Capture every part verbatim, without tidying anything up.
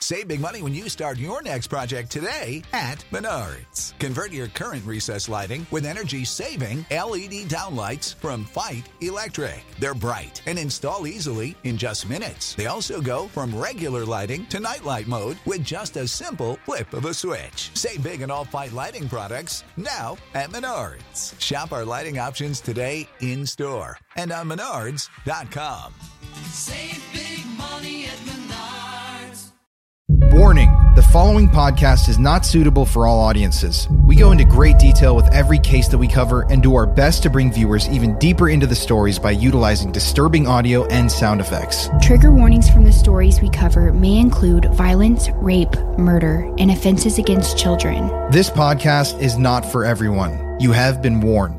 Save big money when you start your next project today at Menards. Convert your current recessed lighting with energy-saving L E D downlights from Fight Electric. They're bright and install easily in just minutes. They also go from regular lighting to nightlight mode with just a simple flip of a switch. Save big on all Fight lighting products now at Menards. Shop our lighting options today in-store and on menards dot com. Save big money at Menards. Warning, the following podcast is not suitable for all audiences. We go into great detail with every case that we cover and do our best to bring viewers even deeper into the stories by utilizing disturbing audio and sound effects. Trigger warnings from the stories we cover may include violence, rape, murder, and offenses against children. This podcast is not for everyone. You have been warned.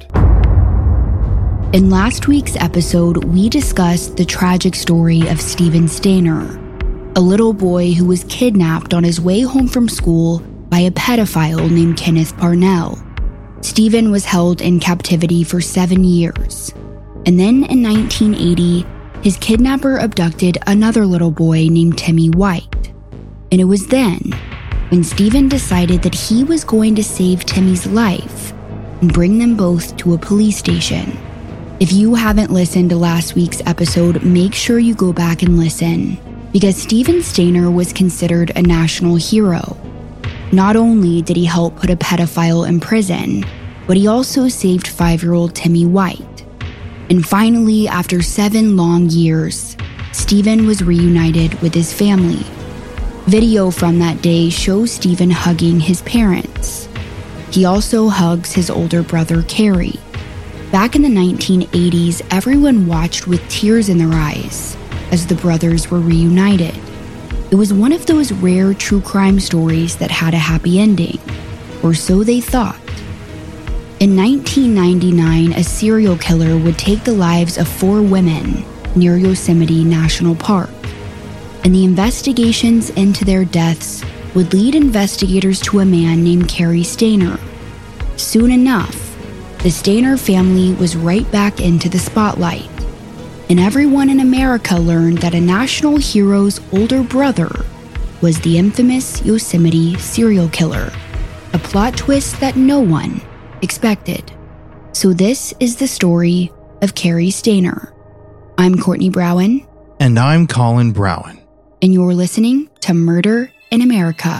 In last week's episode, we discussed the tragic story of Steven Stainer, a little boy who was kidnapped on his way home from school by a pedophile named Kenneth Parnell. Steven was held in captivity for seven years. And then in nineteen eighty, his kidnapper abducted another little boy named Timmy White. And it was then when Steven decided that he was going to save Timmy's life and bring them both to a police station. If you haven't listened to last week's episode, make sure you go back and listen, because Steven Stainer was considered a national hero. Not only did he help put a pedophile in prison, but he also saved five-year-old Timmy White. And finally, after seven long years, Steven was reunited with his family. Video from that day shows Steven hugging his parents. He also hugs his older brother, Kerry. Back in the nineteen eighties, everyone watched with tears in their eyes as the brothers were reunited. It was one of those rare true crime stories that had a happy ending, or so they thought. In nineteen ninety-nine, a serial killer would take the lives of four women near Yosemite National Park, and the investigations into their deaths would lead investigators to a man named Cary Stayner. Soon enough, the Stayner family was right back into the spotlight, and everyone in America learned that a national hero's older brother was the infamous Yosemite serial killer, a plot twist that no one expected. So this is the story of Cary Stayner. I'm Courtney Browen. And I'm Colin Browen. And you're listening to Murder in America.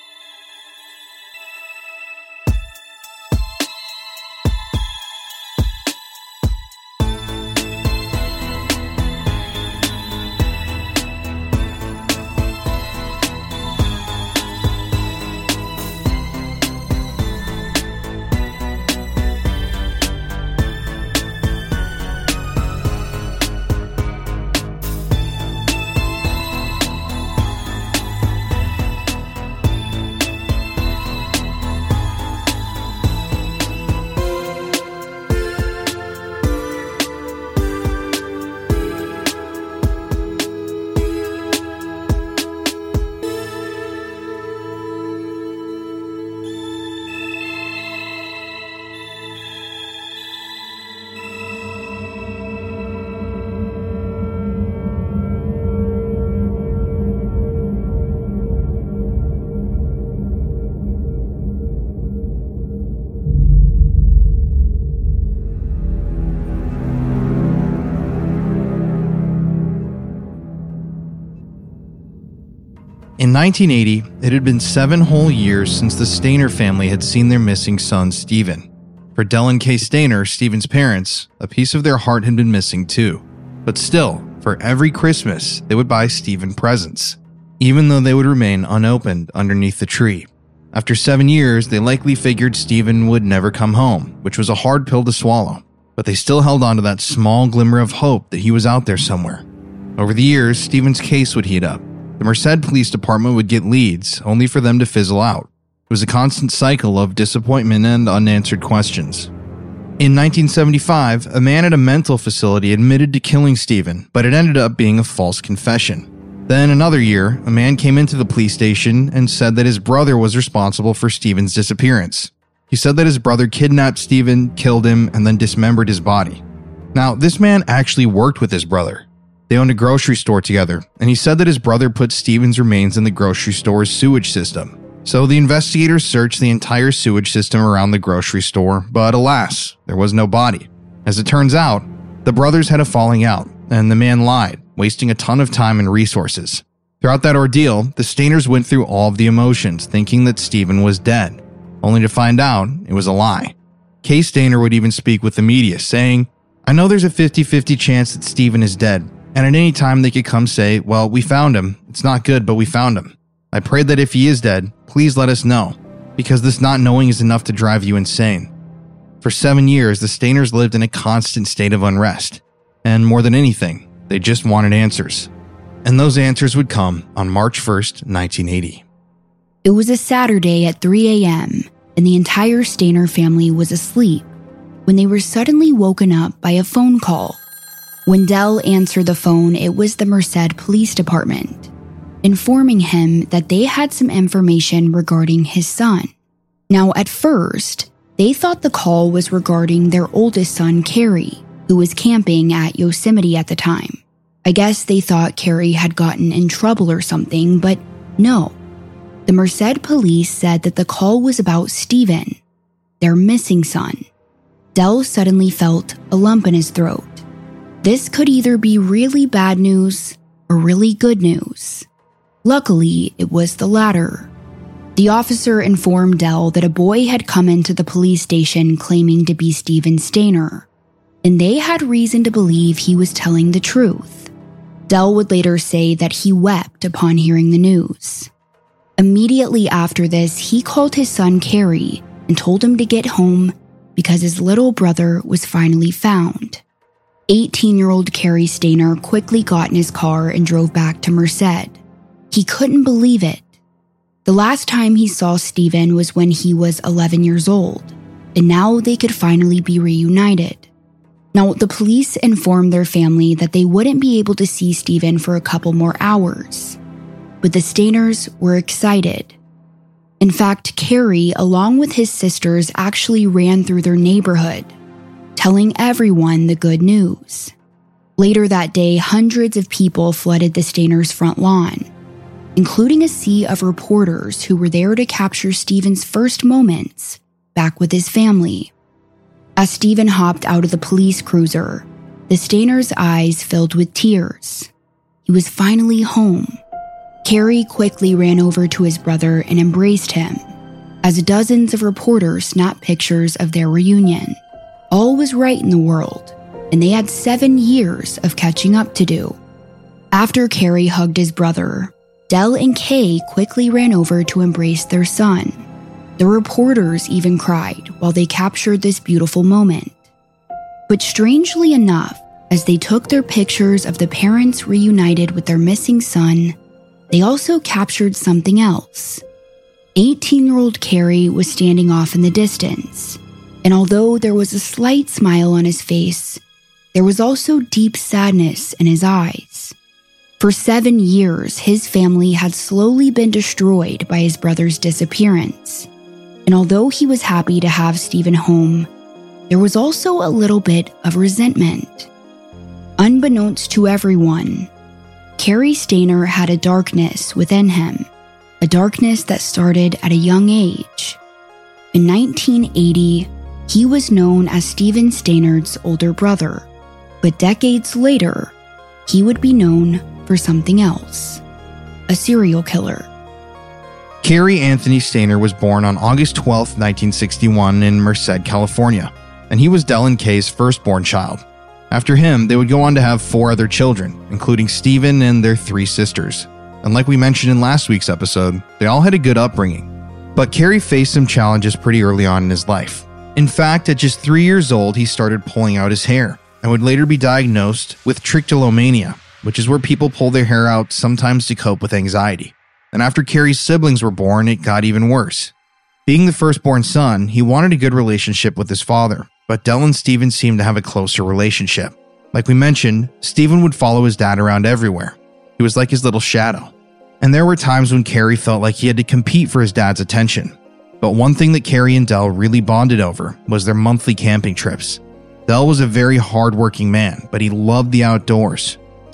In nineteen eighty, it had been seven whole years since the Stayner family had seen their missing son, Steven. For Del and Kay Stayner, Steven's parents, a piece of their heart had been missing too. But still, for every Christmas, they would buy Steven presents, even though they would remain unopened underneath the tree. After seven years, they likely figured Steven would never come home, which was a hard pill to swallow. But they still held on to that small glimmer of hope that he was out there somewhere. Over the years, Steven's case would heat up. The Merced Police Department would get leads, only for them to fizzle out. It was a constant cycle of disappointment and unanswered questions. In nineteen seventy-five, a man at a mental facility admitted to killing Steven, but it ended up being a false confession. Then another year, a man came into the police station and said that his brother was responsible for Steven's disappearance. He said that his brother kidnapped Steven, killed him, and then dismembered his body. Now, this man actually worked with his brother. They owned a grocery store together, and he said that his brother put Stephen's remains in the grocery store's sewage system. So the investigators searched the entire sewage system around the grocery store, but alas, there was no body. As it turns out, the brothers had a falling out, and the man lied, wasting a ton of time and resources. Throughout that ordeal, the Stainers went through all of the emotions, thinking that Stephen was dead, only to find out it was a lie. Kay Stainer would even speak with the media, saying, "I know there's a fifty-fifty chance that Stephen is dead, and at any time they could come say, well, we found him. It's not good, but we found him. I pray that if he is dead, please let us know, because this not knowing is enough to drive you insane." For seven years, the Stainers lived in a constant state of unrest. And more than anything, they just wanted answers. And those answers would come on March first, nineteen eighty. It was a Saturday at three a.m., and the entire Stainer family was asleep when they were suddenly woken up by a phone call. When Del answered the phone, it was the Merced Police Department, informing him that they had some information regarding his son. Now, at first, they thought the call was regarding their oldest son, Kerry, who was camping at Yosemite at the time. I guess they thought Kerry had gotten in trouble or something, but no. The Merced police said that the call was about Stephen, their missing son. Del suddenly felt a lump in his throat. This could either be really bad news or really good news. Luckily, it was the latter. The officer informed Del that a boy had come into the police station claiming to be Stephen Stainer, and they had reason to believe he was telling the truth. Del would later say that he wept upon hearing the news. Immediately after this, he called his son Kerry and told him to get home because his little brother was finally found. eighteen-year-old Kerry Stainer quickly got in his car and drove back to Merced. He couldn't believe it. The last time he saw Stephen was when he was eleven years old, and now they could finally be reunited. Now, the police informed their family that they wouldn't be able to see Stephen for a couple more hours, but the Stainers were excited. In fact, Kerry, along with his sisters, actually ran through their neighborhood, telling everyone the good news. Later that day, hundreds of people flooded the Stainers' front lawn, including a sea of reporters who were there to capture Stephen's first moments back with his family. As Stephen hopped out of the police cruiser, the Stainers' eyes filled with tears. He was finally home. Kerry quickly ran over to his brother and embraced him, as dozens of reporters snapped pictures of their reunion. All was right in the world, and they had seven years of catching up to do. After Kerry hugged his brother, Del and Kay quickly ran over to embrace their son. The reporters even cried while they captured this beautiful moment. But strangely enough, as they took their pictures of the parents reunited with their missing son, they also captured something else. eighteen-year-old Kerry was standing off in the distance, and although there was a slight smile on his face, there was also deep sadness in his eyes. For seven years, his family had slowly been destroyed by his brother's disappearance. And although he was happy to have Stephen home, there was also a little bit of resentment. Unbeknownst to everyone, Kerry Stainer had a darkness within him, a darkness that started at a young age. In nineteen eighty, he was known as Stephen Stainer's older brother, but decades later, he would be known for something else, a serial killer. Kerry Anthony Stainer was born on August twelfth, nineteen sixty-one in Merced, California, and he was Del and Kay's firstborn child. After him, they would go on to have four other children, including Stephen and their three sisters. And like we mentioned in last week's episode, they all had a good upbringing. But Kerry faced some challenges pretty early on in his life. In fact, at just three years old, he started pulling out his hair and would later be diagnosed with trichotillomania, which is where people pull their hair out sometimes to cope with anxiety. And after Kerry's siblings were born, it got even worse. Being the firstborn son, he wanted a good relationship with his father, but Del and Stephen seemed to have a closer relationship. Like we mentioned, Stephen would follow his dad around everywhere. He was like his little shadow. And there were times when Kerry felt like he had to compete for his dad's attention. But one thing that Kerry and Del really bonded over was their monthly camping trips. Del was a very hard-working man, but he loved the outdoors.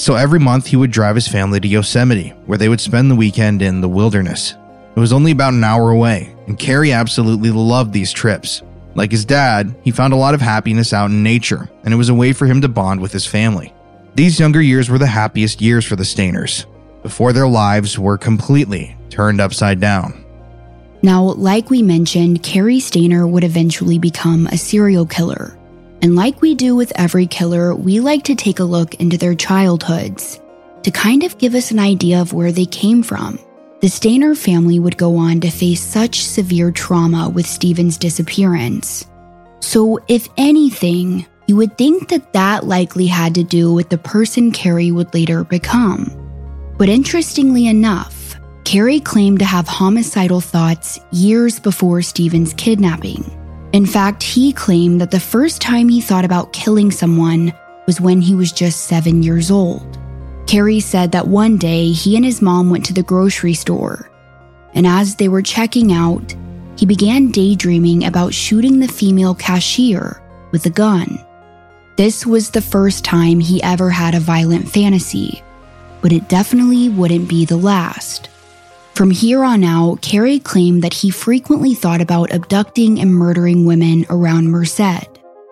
So every month he would drive his family to Yosemite, where they would spend the weekend in the wilderness. It was only about an hour away, and Carrie absolutely loved these trips. Like his dad, he found a lot of happiness out in nature, and it was a way for him to bond with his family. These younger years were the happiest years for the Stainers, before their lives were completely turned upside down. Now, like we mentioned, Cary Stayner would eventually become a serial killer. And like we do with every killer, we like to take a look into their childhoods to kind of give us an idea of where they came from. The Stayner family would go on to face such severe trauma with Stephen's disappearance. So if anything, you would think that that likely had to do with the person Cary would later become. But interestingly enough, Cary claimed to have homicidal thoughts years before Stephen's kidnapping. In fact, he claimed that the first time he thought about killing someone was when he was just seven years old. Cary said that one day he and his mom went to the grocery store, and as they were checking out, he began daydreaming about shooting the female cashier with a gun. This was the first time he ever had a violent fantasy, but it definitely wouldn't be the last. From here on out, Cary claimed that he frequently thought about abducting and murdering women around Merced.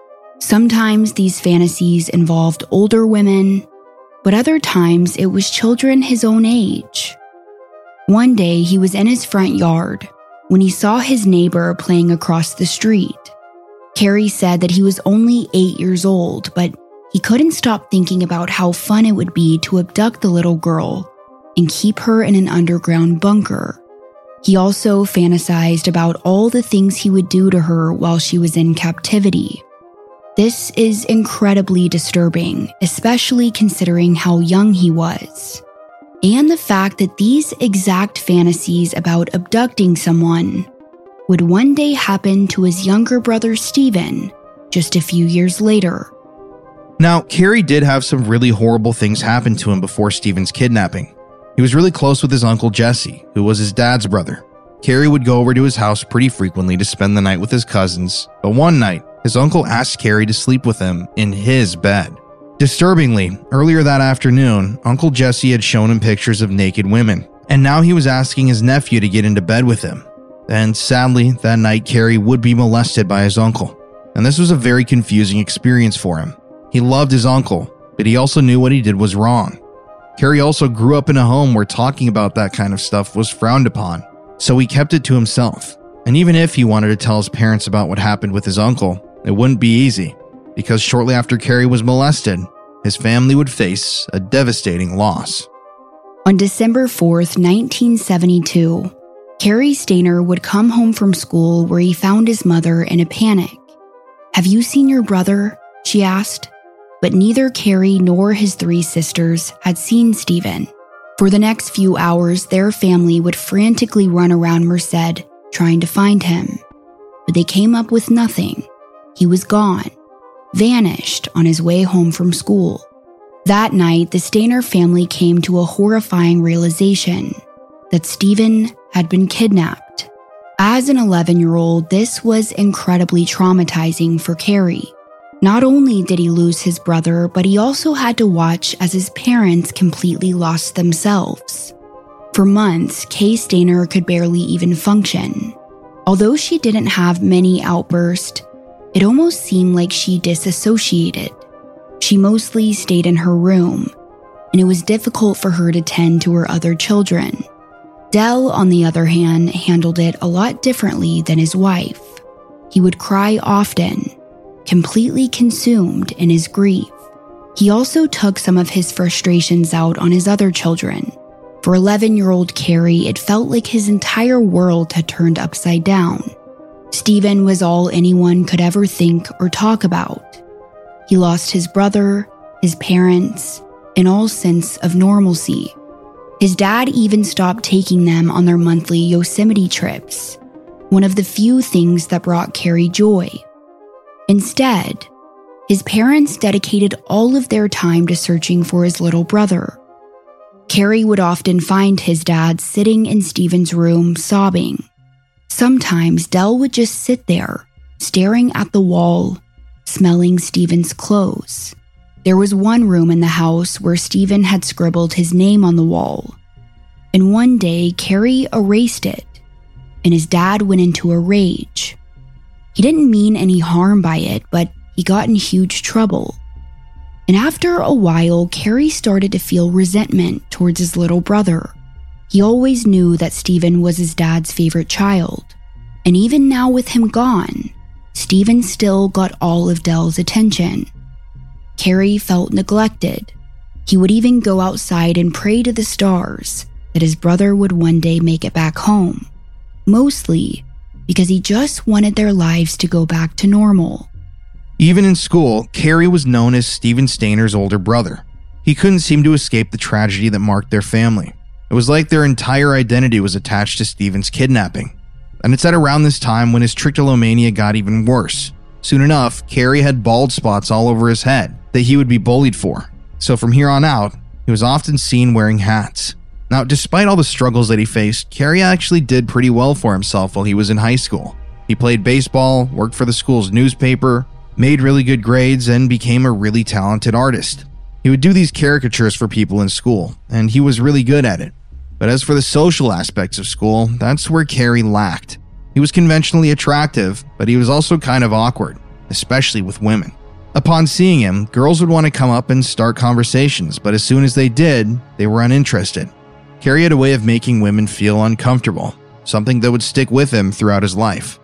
Sometimes these fantasies involved older women, but other times it was children his own age. One day he was in his front yard when he saw his neighbor playing across the street. Cary said that he was only eight years old, but he couldn't stop thinking about how fun it would be to abduct the little girl and keep her in an underground bunker. He also fantasized about all the things he would do to her while she was in captivity. This is incredibly disturbing, especially considering how young he was, and the fact that these exact fantasies about abducting someone would one day happen to his younger brother Stephen just a few years later. Now, Cary did have some really horrible things happen to him before Stephen's kidnapping. He was really close with his uncle Jesse, who was his dad's brother. Cary would go over to his house pretty frequently to spend the night with his cousins, but one night, his uncle asked Cary to sleep with him in his bed. Disturbingly, earlier that afternoon, Uncle Jesse had shown him pictures of naked women, and now he was asking his nephew to get into bed with him. And sadly, that night Cary would be molested by his uncle, and this was a very confusing experience for him. He loved his uncle, but he also knew what he did was wrong. Cary also grew up in a home where talking about that kind of stuff was frowned upon, so he kept it to himself. And even if he wanted to tell his parents about what happened with his uncle, it wouldn't be easy, because shortly after Cary was molested, his family would face a devastating loss. On December fourth, nineteen seventy-two, Cary Stayner would come home from school where he found his mother in a panic. "Have you seen your brother?" she asked. But neither Cary nor his three sisters had seen Stephen. For the next few hours, their family would frantically run around Merced trying to find him. But they came up with nothing. He was gone, vanished on his way home from school. That night, the Stayner family came to a horrifying realization that Stephen had been kidnapped. As an eleven-year-old, this was incredibly traumatizing for Cary. Not only did he lose his brother, but he also had to watch as his parents completely lost themselves. For months, Kay Stayner could barely even function. Although she didn't have many outbursts, it almost seemed like she disassociated. She mostly stayed in her room, and it was difficult for her to tend to her other children. Del, on the other hand, handled it a lot differently than his wife. He would cry often, completely consumed in his grief. He also took some of his frustrations out on his other children. For eleven-year-old Cary, it felt like his entire world had turned upside down. Stephen was all anyone could ever think or talk about. He lost his brother, his parents, and all sense of normalcy. His dad even stopped taking them on their monthly Yosemite trips, one of the few things that brought Cary joy. Instead, his parents dedicated all of their time to searching for his little brother. Cary would often find his dad sitting in Stephen's room sobbing. Sometimes Del would just sit there, staring at the wall, smelling Stephen's clothes. There was one room in the house where Stephen had scribbled his name on the wall. And one day, Carrie erased it, and his dad went into a rage. He didn't mean any harm by it, but he got in huge trouble. And after a while, Carrie started to feel resentment towards his little brother. He always knew that Stephen was his dad's favorite child. And even now with him gone, Stephen still got all of Dell's attention. Carrie felt neglected. He would even go outside and pray to the stars that his brother would one day make it back home. Mostly because he just wanted their lives to go back to normal. Even in school, Carrie was known as Stephen Stayner's older brother. He couldn't seem to escape the tragedy that marked their family. It was like their entire identity was attached to Stephen's kidnapping. And it's at around this time when his trichotillomania got even worse. Soon enough, Carrie had bald spots all over his head that he would be bullied for. So from here on out, he was often seen wearing hats. Now, despite all the struggles that he faced, Carrie actually did pretty well for himself while he was in high school. He played baseball, worked for the school's newspaper, made really good grades, and became a really talented artist. He would do these caricatures for people in school, and he was really good at it. But as for the social aspects of school, that's where Carrie lacked. He was conventionally attractive, but he was also kind of awkward, especially with women. Upon seeing him, girls would want to come up and start conversations, but as soon as they did, they were uninterested. Carrie had a way of making women feel uncomfortable, something that would stick with him throughout his life.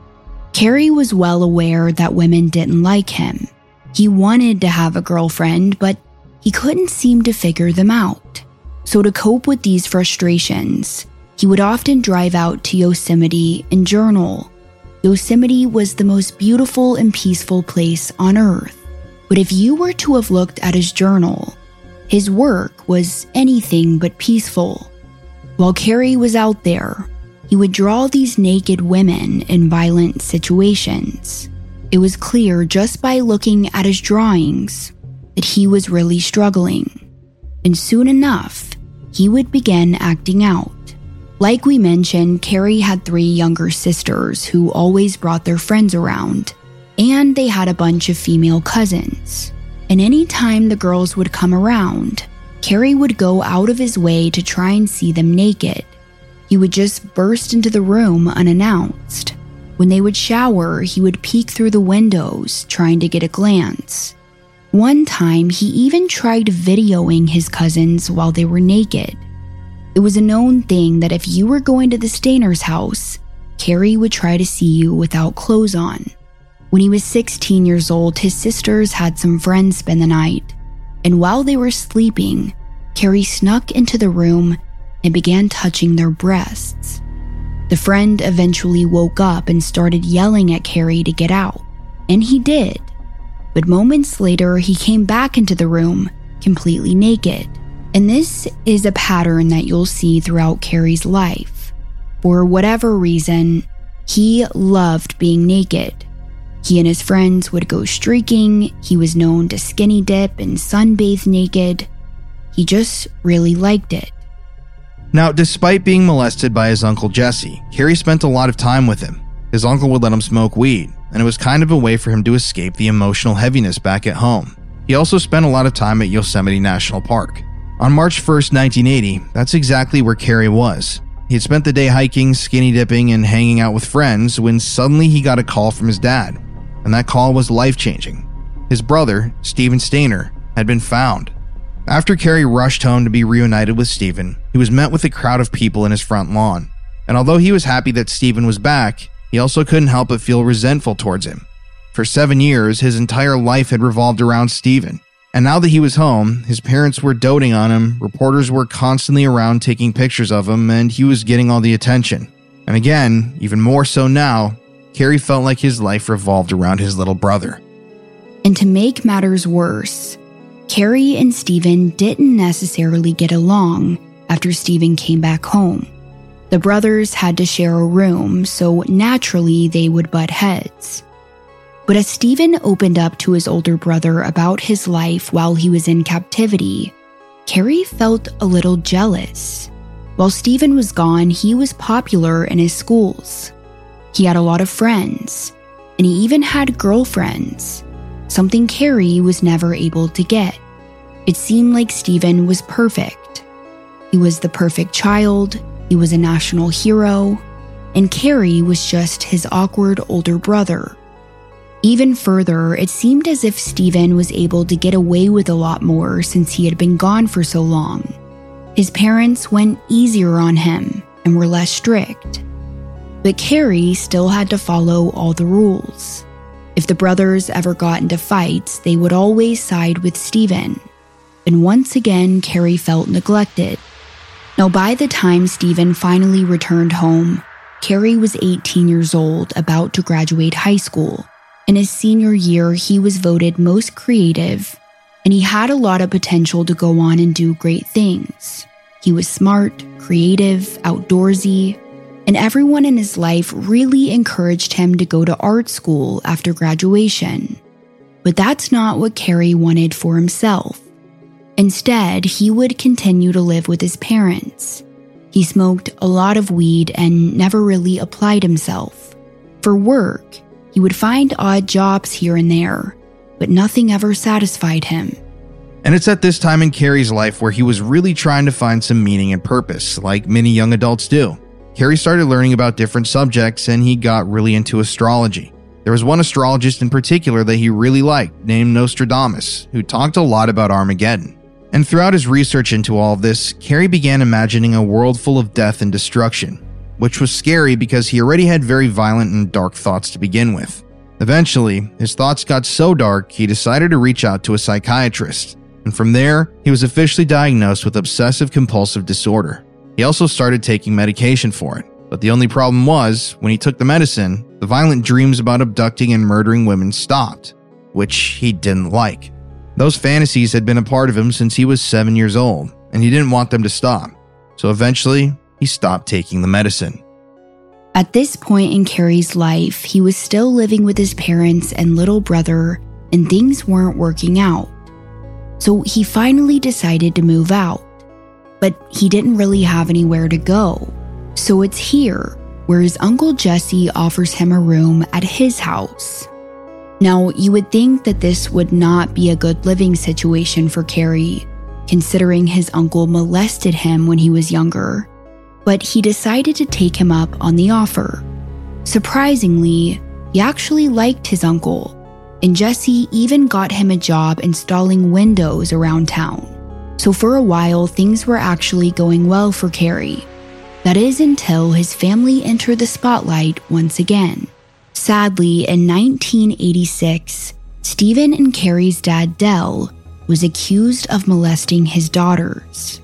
Carrie was well aware that women didn't like him. He wanted to have a girlfriend, but he couldn't seem to figure them out. So to cope with these frustrations, he would often drive out to Yosemite and journal. Yosemite was the most beautiful and peaceful place on Earth. But if you were to have looked at his journal, his work was anything but peaceful. While Carrie was out there, he would draw these naked women in violent situations. It was clear just by looking at his drawings that he was really struggling. And soon enough, he would begin acting out. Like we mentioned, Carrie had three younger sisters who always brought their friends around, and they had a bunch of female cousins. And any time the girls would come around, Carrie would go out of his way to try and see them naked. He would just burst into the room unannounced. When they would shower, he would peek through the windows, trying to get a glance. One time, he even tried videoing his cousins while they were naked. It was a known thing that if you were going to the Stayners' house, Carrie would try to see you without clothes on. When he was sixteen years old, his sisters had some friends spend the night, and while they were sleeping, Carrie snuck into the room and began touching their breasts. The friend eventually woke up and started yelling at Carrie to get out, and he did. But moments later, he came back into the room, completely naked. And this is a pattern that you'll see throughout Carrie's life. For whatever reason, he loved being naked. He and his friends would go streaking. He was known to skinny dip and sunbathe naked. He just really liked it. Now, despite being molested by his uncle Jesse, Carrie spent a lot of time with him. His uncle would let him smoke weed, and it was kind of a way for him to escape the emotional heaviness back at home. He also spent a lot of time at Yosemite National Park. On March first, nineteen eighty, that's exactly where Carrie was. He had spent the day hiking, skinny dipping, and hanging out with friends when suddenly he got a call from his dad, and that call was life-changing. His brother, Stephen Stayner, had been found. After Carrie rushed home to be reunited with Stephen, he was met with a crowd of people in his front lawn. And although he was happy that Stephen was back, he also couldn't help but feel resentful towards him. For seven years, his entire life had revolved around Stephen. And now that he was home, his parents were doting on him, reporters were constantly around taking pictures of him, and he was getting all the attention. And again, even more so now, Carrie felt like his life revolved around his little brother. And to make matters worse, Carrie and Stephen didn't necessarily get along after Stephen came back home. The brothers had to share a room, so naturally they would butt heads. But as Stephen opened up to his older brother about his life while he was in captivity, Carrie felt a little jealous. While Stephen was gone, he was popular in his schools. He had a lot of friends, and he even had girlfriends. something Carrie was never able to get. It seemed like Stephen was perfect. He was the perfect child, he was a national hero, and Carrie was just his awkward older brother. Even further, it seemed as if Stephen was able to get away with a lot more since he had been gone for so long. His parents went easier on him and were less strict. But Carrie still had to follow all the rules. If the brothers ever got into fights, they would always side with Stephen. And once again, Carrie felt neglected. Now, by the time Stephen finally returned home, Carrie was eighteen years old, about to graduate high school. In his senior year, he was voted most creative, and he had a lot of potential to go on and do great things. He was smart, creative, outdoorsy, and everyone in his life really encouraged him to go to art school after graduation. But that's not what Carrie wanted for himself. Instead, he would continue to live with his parents. He smoked a lot of weed and never really applied himself. For work, he would find odd jobs here and there, but nothing ever satisfied him. And it's at this time in Carrie's life where he was really trying to find some meaning and purpose, like many young adults do. Carrie started learning about different subjects and he got really into astrology. There was one astrologist in particular that he really liked, named Nostradamus, who talked a lot about Armageddon. And throughout his research into all of this, Carrie began imagining a world full of death and destruction, which was scary because he already had very violent and dark thoughts to begin with. Eventually, his thoughts got so dark, he decided to reach out to a psychiatrist, and from there, he was officially diagnosed with obsessive-compulsive disorder. He also started taking medication for it, but the only problem was, when he took the medicine, the violent dreams about abducting and murdering women stopped, which he didn't like. Those fantasies had been a part of him since he was seven years old, and he didn't want them to stop, so eventually, he stopped taking the medicine. At this point in Carrie's life, he was still living with his parents and little brother, and things weren't working out. So he finally decided to move out. But he didn't really have anywhere to go. So it's here where his Uncle Jesse offers him a room at his house. Now, you would think that this would not be a good living situation for Carrie, considering his uncle molested him when he was younger. But he decided to take him up on the offer. Surprisingly, he actually liked his uncle, and Jesse even got him a job installing windows around town. So for a while, things were actually going well for Carrie. That is until his family entered the spotlight once again. Sadly, in nineteen eighty-six, Stephen and Carrie's dad, Del, was accused of molesting his daughters.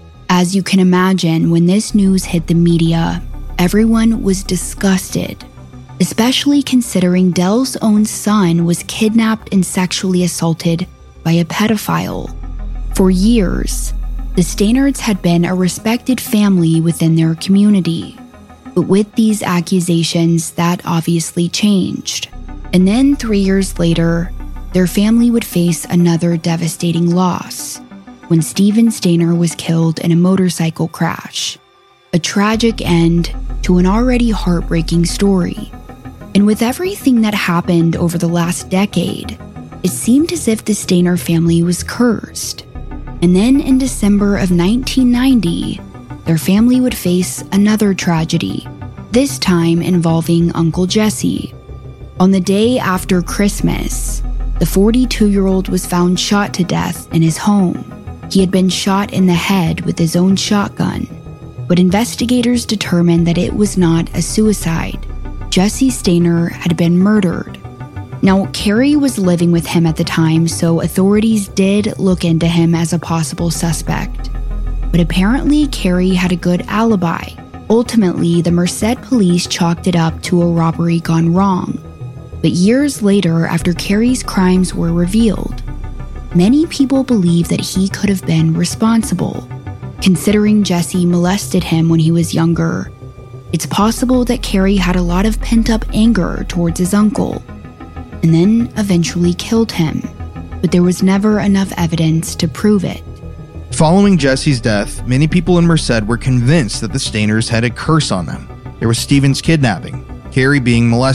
As you can imagine, when this news hit the media, everyone was disgusted, especially considering Del's own son was kidnapped and sexually assaulted by a pedophile. For years, the Stainards had been a respected family within their community. But with these accusations, that obviously changed. And then three years later, their family would face another devastating loss when Stephen Stainer was killed in a motorcycle crash. A tragic end to an already heartbreaking story. And with everything that happened over the last decade, it seemed as if the Stainer family was cursed. And then in December of nineteen ninety, their family would face another tragedy, this time involving Uncle Jesse. On the day after Christmas, the forty-two-year-old was found shot to death in his home. He had been shot in the head with his own shotgun, but investigators determined that it was not a suicide. Jesse Stainer had been murdered. Now, Carrie was living with him at the time, so authorities did look into him as a possible suspect. But apparently, Carrie had a good alibi. Ultimately, the Merced police chalked it up to a robbery gone wrong. But years later, after Carrie's crimes were revealed, many people believe that he could have been responsible. Considering Jesse molested him when he was younger, it's possible that Carrie had a lot of pent-up anger towards his uncle, and then eventually killed him, but there was never enough evidence to prove it. Following Jesse's death, many people in Merced were convinced that the Stainers had a curse on them. There was Stephen's kidnapping, Carrie being molested,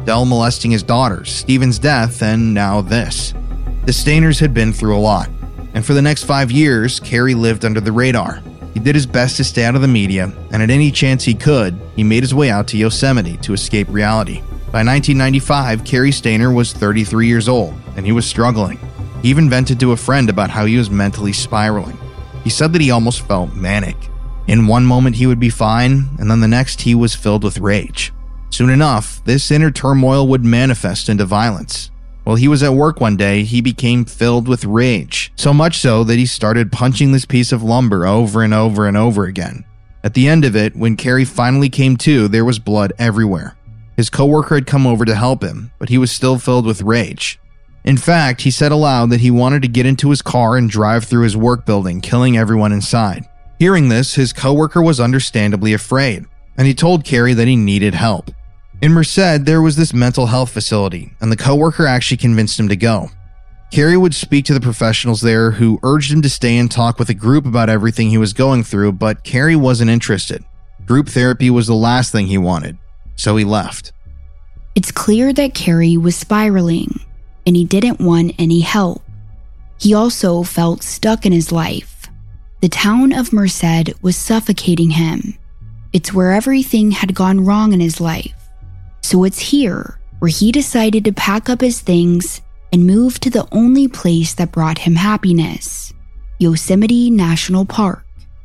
Del molesting his daughters, Stephen's death, and now this. The Stainers had been through a lot, and for the next five years, Cary lived under the radar. He did his best to stay out of the media, and at any chance he could, he made his way out to Yosemite to escape reality. By nineteen ninety-five, Cary Stayner was thirty-three years old, and he was struggling. He even vented to a friend about how he was mentally spiraling. He said that he almost felt manic. In one moment he would be fine, and then the next he was filled with rage. Soon enough, this inner turmoil would manifest into violence. While he was at work one day, he became filled with rage, so much so that he started punching this piece of lumber over and over and over again. At the end of it, when Cary finally came to, there was blood everywhere. His coworker had come over to help him, but he was still filled with rage. In fact, he said aloud that he wanted to get into his car and drive through his work building, killing everyone inside. Hearing this, his coworker was understandably afraid, and he told Cary that he needed help. In Merced, there was this mental health facility, and the coworker actually convinced him to go. Cary would speak to the professionals there who urged him to stay and talk with a group about everything he was going through, but Cary wasn't interested. Group therapy was the last thing he wanted, so he left. It's clear that Cary was spiraling, and he didn't want any help. He also felt stuck in his life. The town of Merced was suffocating him. It's where everything had gone wrong in his life. So it's here where he decided to pack up his things and move to the only place that brought him happiness, Yosemite National Park.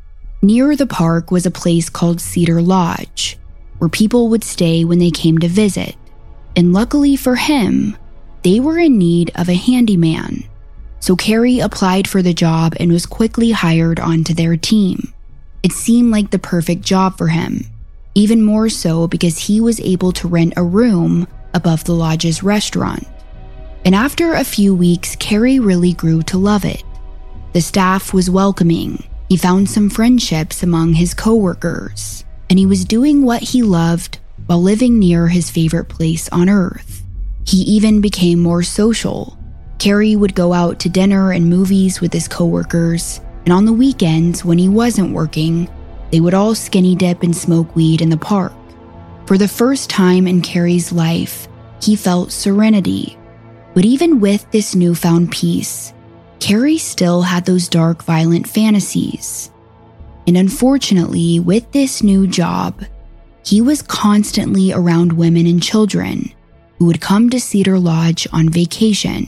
Near the park was a place called Cedar Lodge, where people would stay when they came to visit. And luckily for him, they were in need of a handyman. So Cary applied for the job and was quickly hired onto their team. It seemed like the perfect job for him. Even more so because he was able to rent a room above the lodge's restaurant. And after a few weeks, Cary really grew to love it. The staff was welcoming. He found some friendships among his coworkers, and he was doing what he loved while living near his favorite place on earth. He even became more social. Cary would go out to dinner and movies with his coworkers, and on the weekends when he wasn't working, they would all skinny dip and smoke weed in the park. For the first time in Cary's life, he felt serenity. But even with this newfound peace, Cary still had those dark, violent fantasies. And unfortunately, with this new job, he was constantly around women and children who would come to Cedar Lodge on vacation.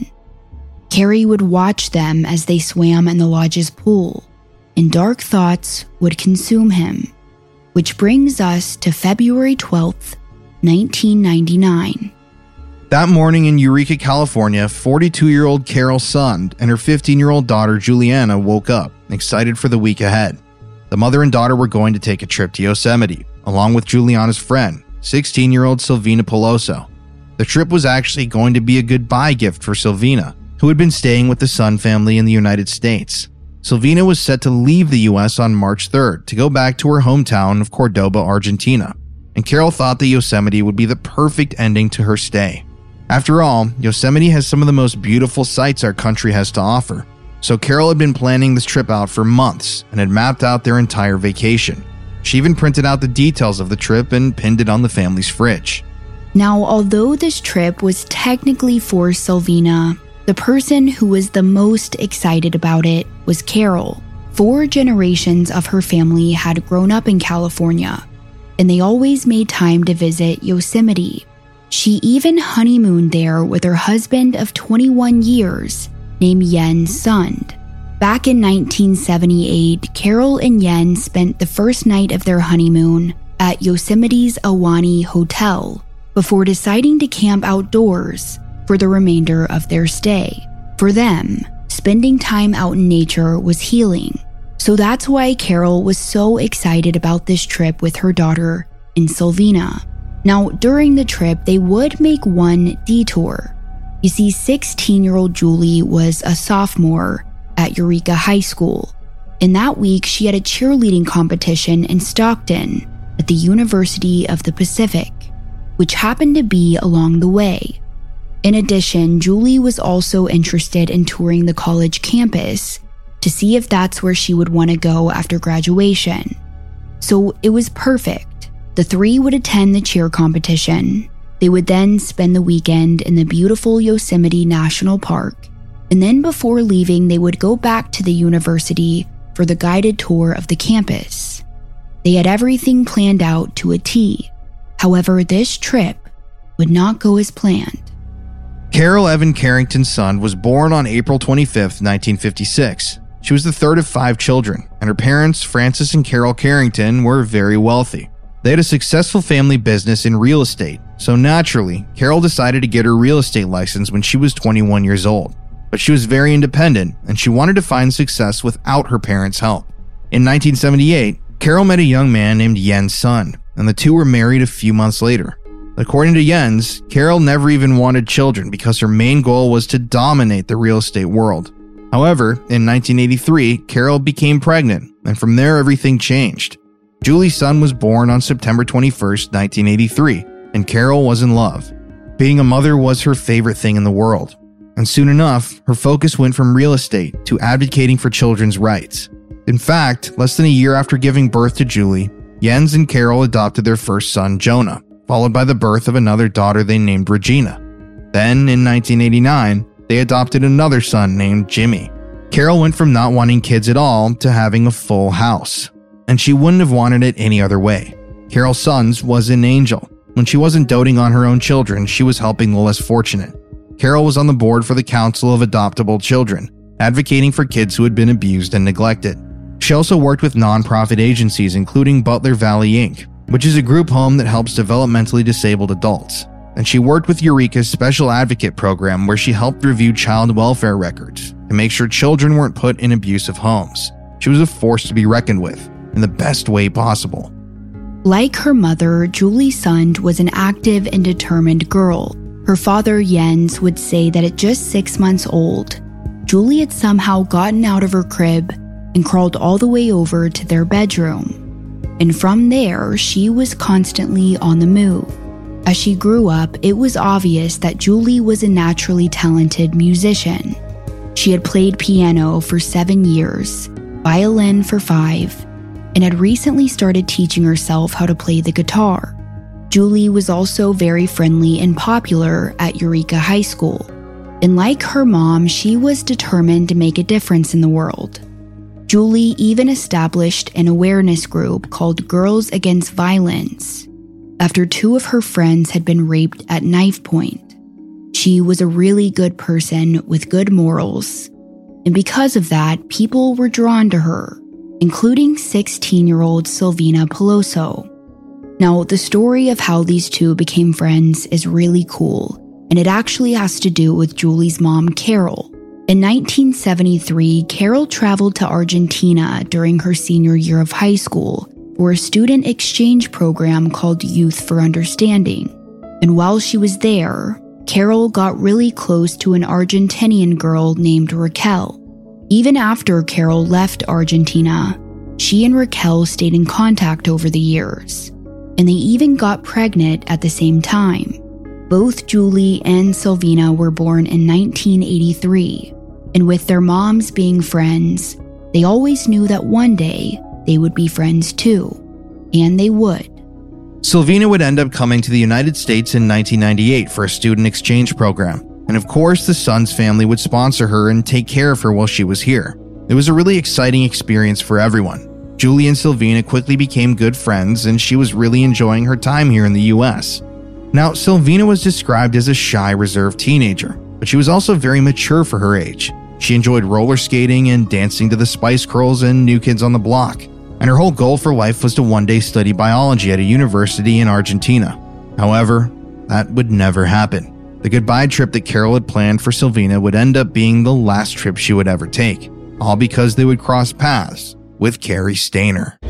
Cary would watch them as they swam in the lodge's pool, and dark thoughts would consume him. Which brings us to February twelfth, nineteen ninety-nine. That morning in Eureka, California, forty-two-year-old Carol Sund and her fifteen-year-old daughter Juliana woke up, excited for the week ahead. The mother and daughter were going to take a trip to Yosemite, along with Juliana's friend, sixteen-year-old Silvina Peloso. The trip was actually going to be a goodbye gift for Silvina, who had been staying with the Sund family in the United States. Silvina was set to leave the U S on March third to go back to her hometown of Cordoba, Argentina, and Carol thought that Yosemite would be the perfect ending to her stay. After all, Yosemite has some of the most beautiful sights our country has to offer, so Carol had been planning this trip out for months and had mapped out their entire vacation. She even printed out the details of the trip and pinned it on the family's fridge. Now, although this trip was technically for Silvina, the person who was the most excited about it was Carol. Four generations of her family had grown up in California, and they always made time to visit Yosemite. She even honeymooned there with her husband of twenty-one years, named Yen Sund. Back in nineteen seventy-eight, Carol and Yen spent the first night of their honeymoon at Yosemite's Ahwahnee Hotel before deciding to camp outdoors for the remainder of their stay. For them, spending time out in nature was healing. So that's why Carol was so excited about this trip with her daughter and Silvina. Now, during the trip, they would make one detour. You see, sixteen-year-old Julie was a sophomore at Eureka High School. And that week, she had a cheerleading competition in Stockton at the University of the Pacific, which happened to be along the way. In addition, Julie was also interested in touring the college campus to see if that's where she would want to go after graduation. So it was perfect. The three would attend the cheer competition, They would then spend the weekend in the beautiful Yosemite National Park, and then before leaving, they would go back to the university for the guided tour of the campus. They had everything planned out to a T. However, this trip would not go as planned. Carol Evan Carrington's son was born on April twenty-fifth, nineteen fifty-six. She was the third of five children, and her parents, Francis and Carol Carrington, were very wealthy. They had a successful family business in real estate, so naturally, Carol decided to get her real estate license when she was twenty-one years old. But she was very independent, and she wanted to find success without her parents' help. In nineteen seventy-eight, Carol met a young man named Jens Sund, and the two were married a few months later. According to Jens, Carol never even wanted children because her main goal was to dominate the real estate world. However, in nineteen eighty-three, Carol became pregnant, and from there everything changed. Julie Sund was born on September twenty-first, nineteen eighty-three, and Carol was in love. Being a mother was her favorite thing in the world, and soon enough, her focus went from real estate to advocating for children's rights. In fact, less than a year after giving birth to Julie, Jens and Carol adopted their first son, Jonah, followed by the birth of another daughter they named Regina. Then, in nineteen eighty-nine, they adopted another son named Jimmy. Carol went from not wanting kids at all to having a full house, and she wouldn't have wanted it any other way. Carol Sund was an angel. When she wasn't doting on her own children, she was helping the less fortunate. Carol was on the board for the Council of Adoptable Children, advocating for kids who had been abused and neglected. She also worked with nonprofit agencies including Butler Valley Incorporated, which is a group home that helps developmentally disabled adults. And she worked with Eureka's Special Advocate Program, where she helped review child welfare records to make sure children weren't put in abusive homes. She was a force to be reckoned with, in the best way possible. Like her mother, Julie Sund was an active and determined girl. Her father, Jens, would say that at just six months old, Julie had somehow gotten out of her crib and crawled all the way over to their bedroom. And from there, she was constantly on the move. As she grew up, it was obvious that Julie was a naturally talented musician. She had played piano for seven years, violin for five, and had recently started teaching herself how to play the guitar. Julie was also very friendly and popular at Eureka High School. And like her mom, she was determined to make a difference in the world. Julie even established an awareness group called Girls Against Violence after two of her friends had been raped at knife point. She was a really good person with good morals, and because of that, people were drawn to her, including sixteen-year-old Silvina Peloso. Now, the story of how these two became friends is really cool, and it actually has to do with Julie's mom, Carol. In nineteen seventy-three, Carol traveled to Argentina during her senior year of high school for a student exchange program called Youth for Understanding. And while she was there, Carol got really close to an Argentinian girl named Raquel. Even after Carol left Argentina, she and Raquel stayed in contact over the years, and they even got pregnant at the same time. Both Julie and Silvina were born in nineteen eighty-three. And with their moms being friends, they always knew that one day they would be friends too. And they would. Silvina would end up coming to the United States in nineteen ninety-eight for a student exchange program. And of course, the Sund's family would sponsor her and take care of her while she was here. It was a really exciting experience for everyone. Julie and Silvina quickly became good friends, and she was really enjoying her time here in the U S. Now, Silvina was described as a shy, reserved teenager, but she was also very mature for her age. She enjoyed roller skating and dancing to the Spice Girls and New Kids on the Block, and her whole goal for life was to one day study biology at a university in Argentina. However, that would never happen. The goodbye trip that Carol had planned for Silvina would end up being the last trip she would ever take, all because they would cross paths with Cary Stayner.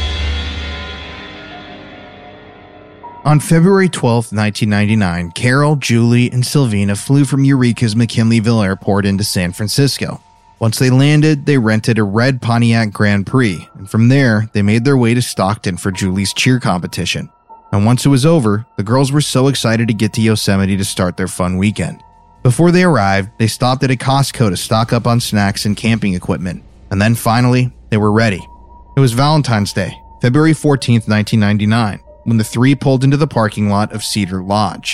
On February twelfth, nineteen ninety-nine, Carol, Julie, and Silvina flew from Eureka's McKinleyville Airport into San Francisco. Once they landed, they rented a red Pontiac Grand Prix, and from there, they made their way to Stockton for Julie's cheer competition. And once it was over, the girls were so excited to get to Yosemite to start their fun weekend. Before they arrived, they stopped at a Costco to stock up on snacks and camping equipment. And then finally, they were ready. It was Valentine's Day, February fourteenth, nineteen ninety-nine. When the three pulled into the parking lot of Cedar Lodge.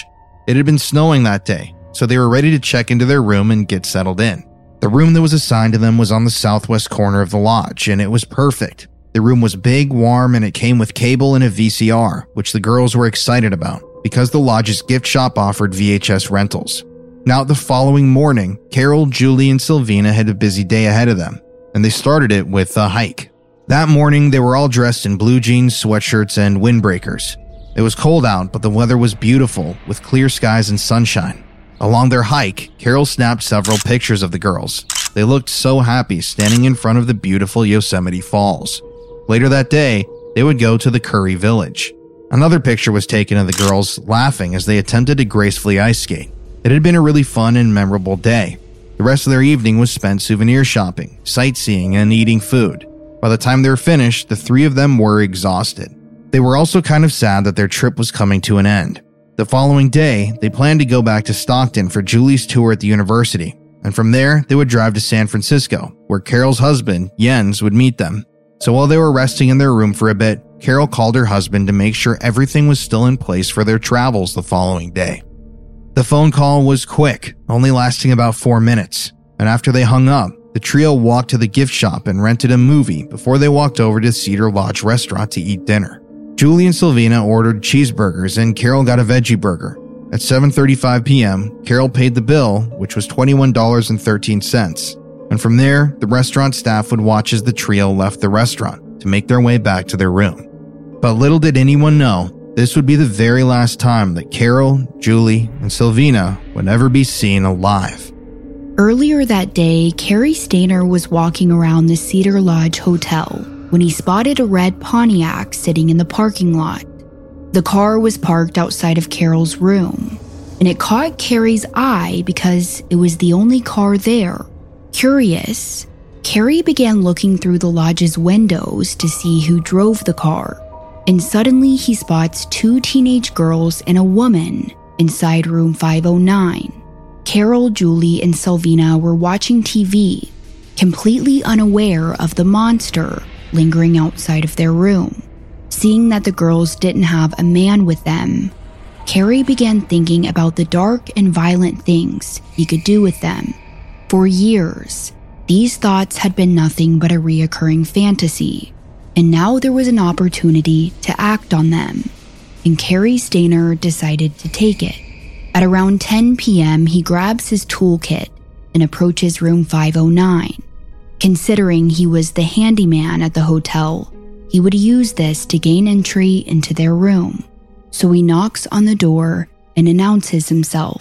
It had been snowing that day, so they were ready to check into their room and get settled in. The room that was assigned to them was on the southwest corner of the lodge, and it was perfect. The room was big, warm, and it came with cable and a V C R, which the girls were excited about because the lodge's gift shop offered V H S rentals. Now, the following morning, Carol, Julie, and Sylvina had a busy day ahead of them, and they started it with a hike. That morning, they were all dressed in blue jeans, sweatshirts, and windbreakers. It was cold out, but the weather was beautiful, with clear skies and sunshine. Along their hike, Carol snapped several pictures of the girls. They looked so happy standing in front of the beautiful Yosemite Falls. Later that day, they would go to the Curry Village. Another picture was taken of the girls laughing as they attempted to gracefully ice skate. It had been a really fun and memorable day. The rest of their evening was spent souvenir shopping, sightseeing, and eating food. By the time they were finished, the three of them were exhausted. They were also kind of sad that their trip was coming to an end. The following day, they planned to go back to Stockton for Julie's tour at the university, and from there, they would drive to San Francisco, where Carol's husband, Jens, would meet them. So while they were resting in their room for a bit, Carol called her husband to make sure everything was still in place for their travels the following day. The phone call was quick, only lasting about four minutes, and after they hung up, the trio walked to the gift shop and rented a movie before they walked over to Cedar Lodge restaurant to eat dinner. Julie and Sylvina ordered cheeseburgers and Carol got a veggie burger. At seven thirty-five p.m., Carol paid the bill, which was twenty-one dollars and thirteen cents. And from there, the restaurant staff would watch as the trio left the restaurant to make their way back to their room. But little did anyone know, this would be the very last time that Carol, Julie, and Sylvina would ever be seen alive. Earlier that day, Cary Stayner was walking around the Cedar Lodge Hotel when he spotted a red Pontiac sitting in the parking lot. The car was parked outside of Carol's room, and it caught Cary's eye because it was the only car there. Curious, Cary began looking through the lodge's windows to see who drove the car, and suddenly he spots two teenage girls and a woman inside room five oh nine. Carol, Julie, and Sylvina were watching T V, completely unaware of the monster lingering outside of their room. Seeing that the girls didn't have a man with them, Cary began thinking about the dark and violent things he could do with them. For years, these thoughts had been nothing but a reoccurring fantasy, and now there was an opportunity to act on them, and Cary Stayner decided to take it. At around ten p.m., he grabs his toolkit and approaches room five oh nine. Considering he was the handyman at the hotel, he would use this to gain entry into their room. So he knocks on the door and announces himself.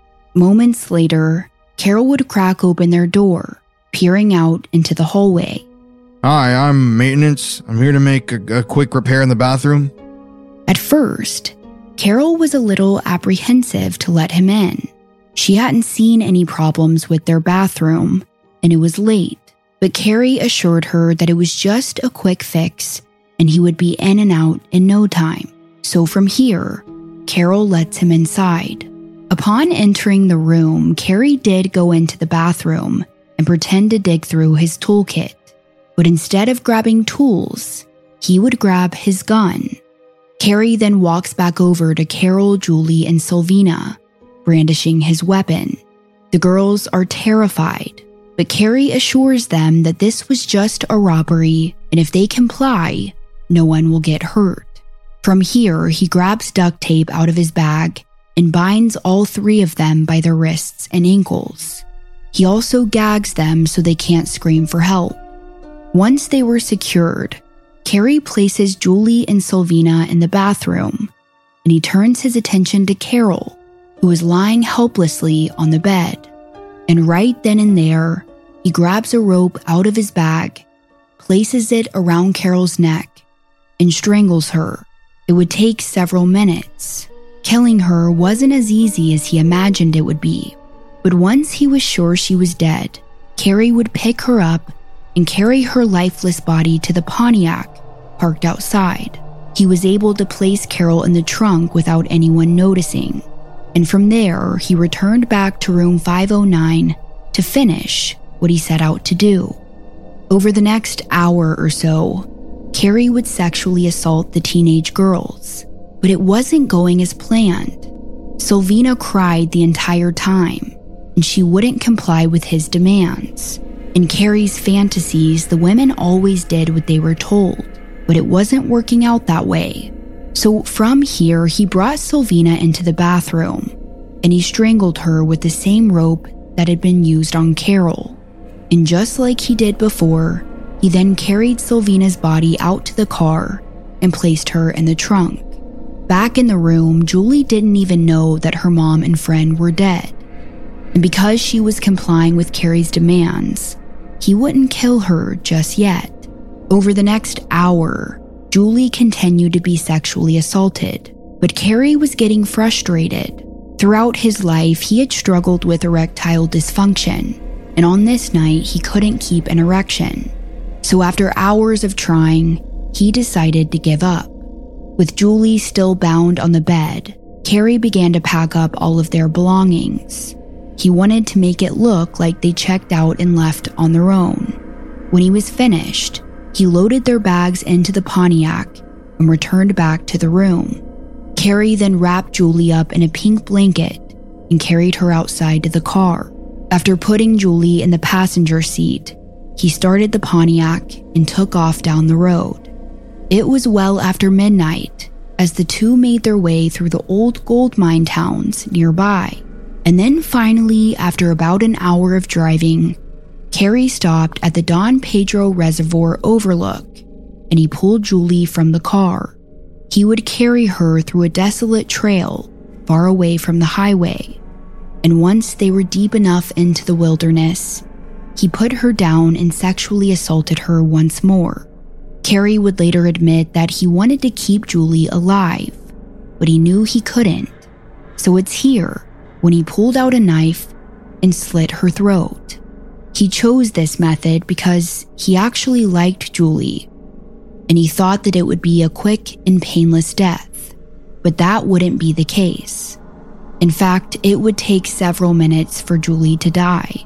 Moments later, Carol would crack open their door, peering out into the hallway. Hi, I'm maintenance. I'm here to make a, a quick repair in the bathroom. At first, Carol was a little apprehensive to let him in. She hadn't seen any problems with their bathroom, and it was late. But Cary assured her that it was just a quick fix, and he would be in and out in no time. So from here, Carol lets him inside. Upon entering the room, Cary did go into the bathroom and pretend to dig through his toolkit. But instead of grabbing tools, he would grab his gun. Cary then walks back over to Carol, Julie, and Sylvina, brandishing his weapon. The girls are terrified, but Cary assures them that this was just a robbery, and if they comply, no one will get hurt. From here, he grabs duct tape out of his bag and binds all three of them by their wrists and ankles. He also gags them so they can't scream for help. Once they were secured, Cary places Julie and Sylvina in the bathroom, and he turns his attention to Carol, who is lying helplessly on the bed. And right then and there, he grabs a rope out of his bag, places it around Carol's neck, and strangles her. It would take several minutes. Killing her wasn't as easy as he imagined it would be, but once he was sure she was dead, Cary would pick her up and carry her lifeless body to the Pontiac parked outside. He was able to place Carol in the trunk without anyone noticing, and from there, he returned back to room five oh nine to finish what he set out to do. Over the next hour or so, Cary would sexually assault the teenage girls, but it wasn't going as planned. Sylvina cried the entire time, and she wouldn't comply with his demands. In Carrie's fantasies, the women always did what they were told, but it wasn't working out that way. So from here, he brought Sylvina into the bathroom, and he strangled her with the same rope that had been used on Carol. And just like he did before, he then carried Sylvina's body out to the car and placed her in the trunk. Back in the room, Julie didn't even know that her mom and friend were dead. And because she was complying with Carrie's demands, he wouldn't kill her just yet. Over the next hour, Julie continued to be sexually assaulted, but Carrie was getting frustrated. Throughout his life, he had struggled with erectile dysfunction, and on this night, he couldn't keep an erection. So after hours of trying, he decided to give up. With Julie still bound on the bed, Carrie began to pack up all of their belongings. He wanted to make it look like they checked out and left on their own. When he was finished, he loaded their bags into the Pontiac and returned back to the room. Carrie then wrapped Julie up in a pink blanket and carried her outside to the car. After putting Julie in the passenger seat, he started the Pontiac and took off down the road. It was well after midnight as the two made their way through the old gold mine towns nearby. And then finally, after about an hour of driving, Carrie stopped at the Don Pedro Reservoir overlook, and he pulled Julie from the car. He would carry her through a desolate trail far away from the highway, and once they were deep enough into the wilderness, he put her down and sexually assaulted her once more. Carrie would later admit that he wanted to keep Julie alive, but he knew he couldn't. So it's here when he pulled out a knife and slit her throat. He chose this method because he actually liked Julie, and he thought that it would be a quick and painless death, but that wouldn't be the case. In fact, it would take several minutes for Julie to die.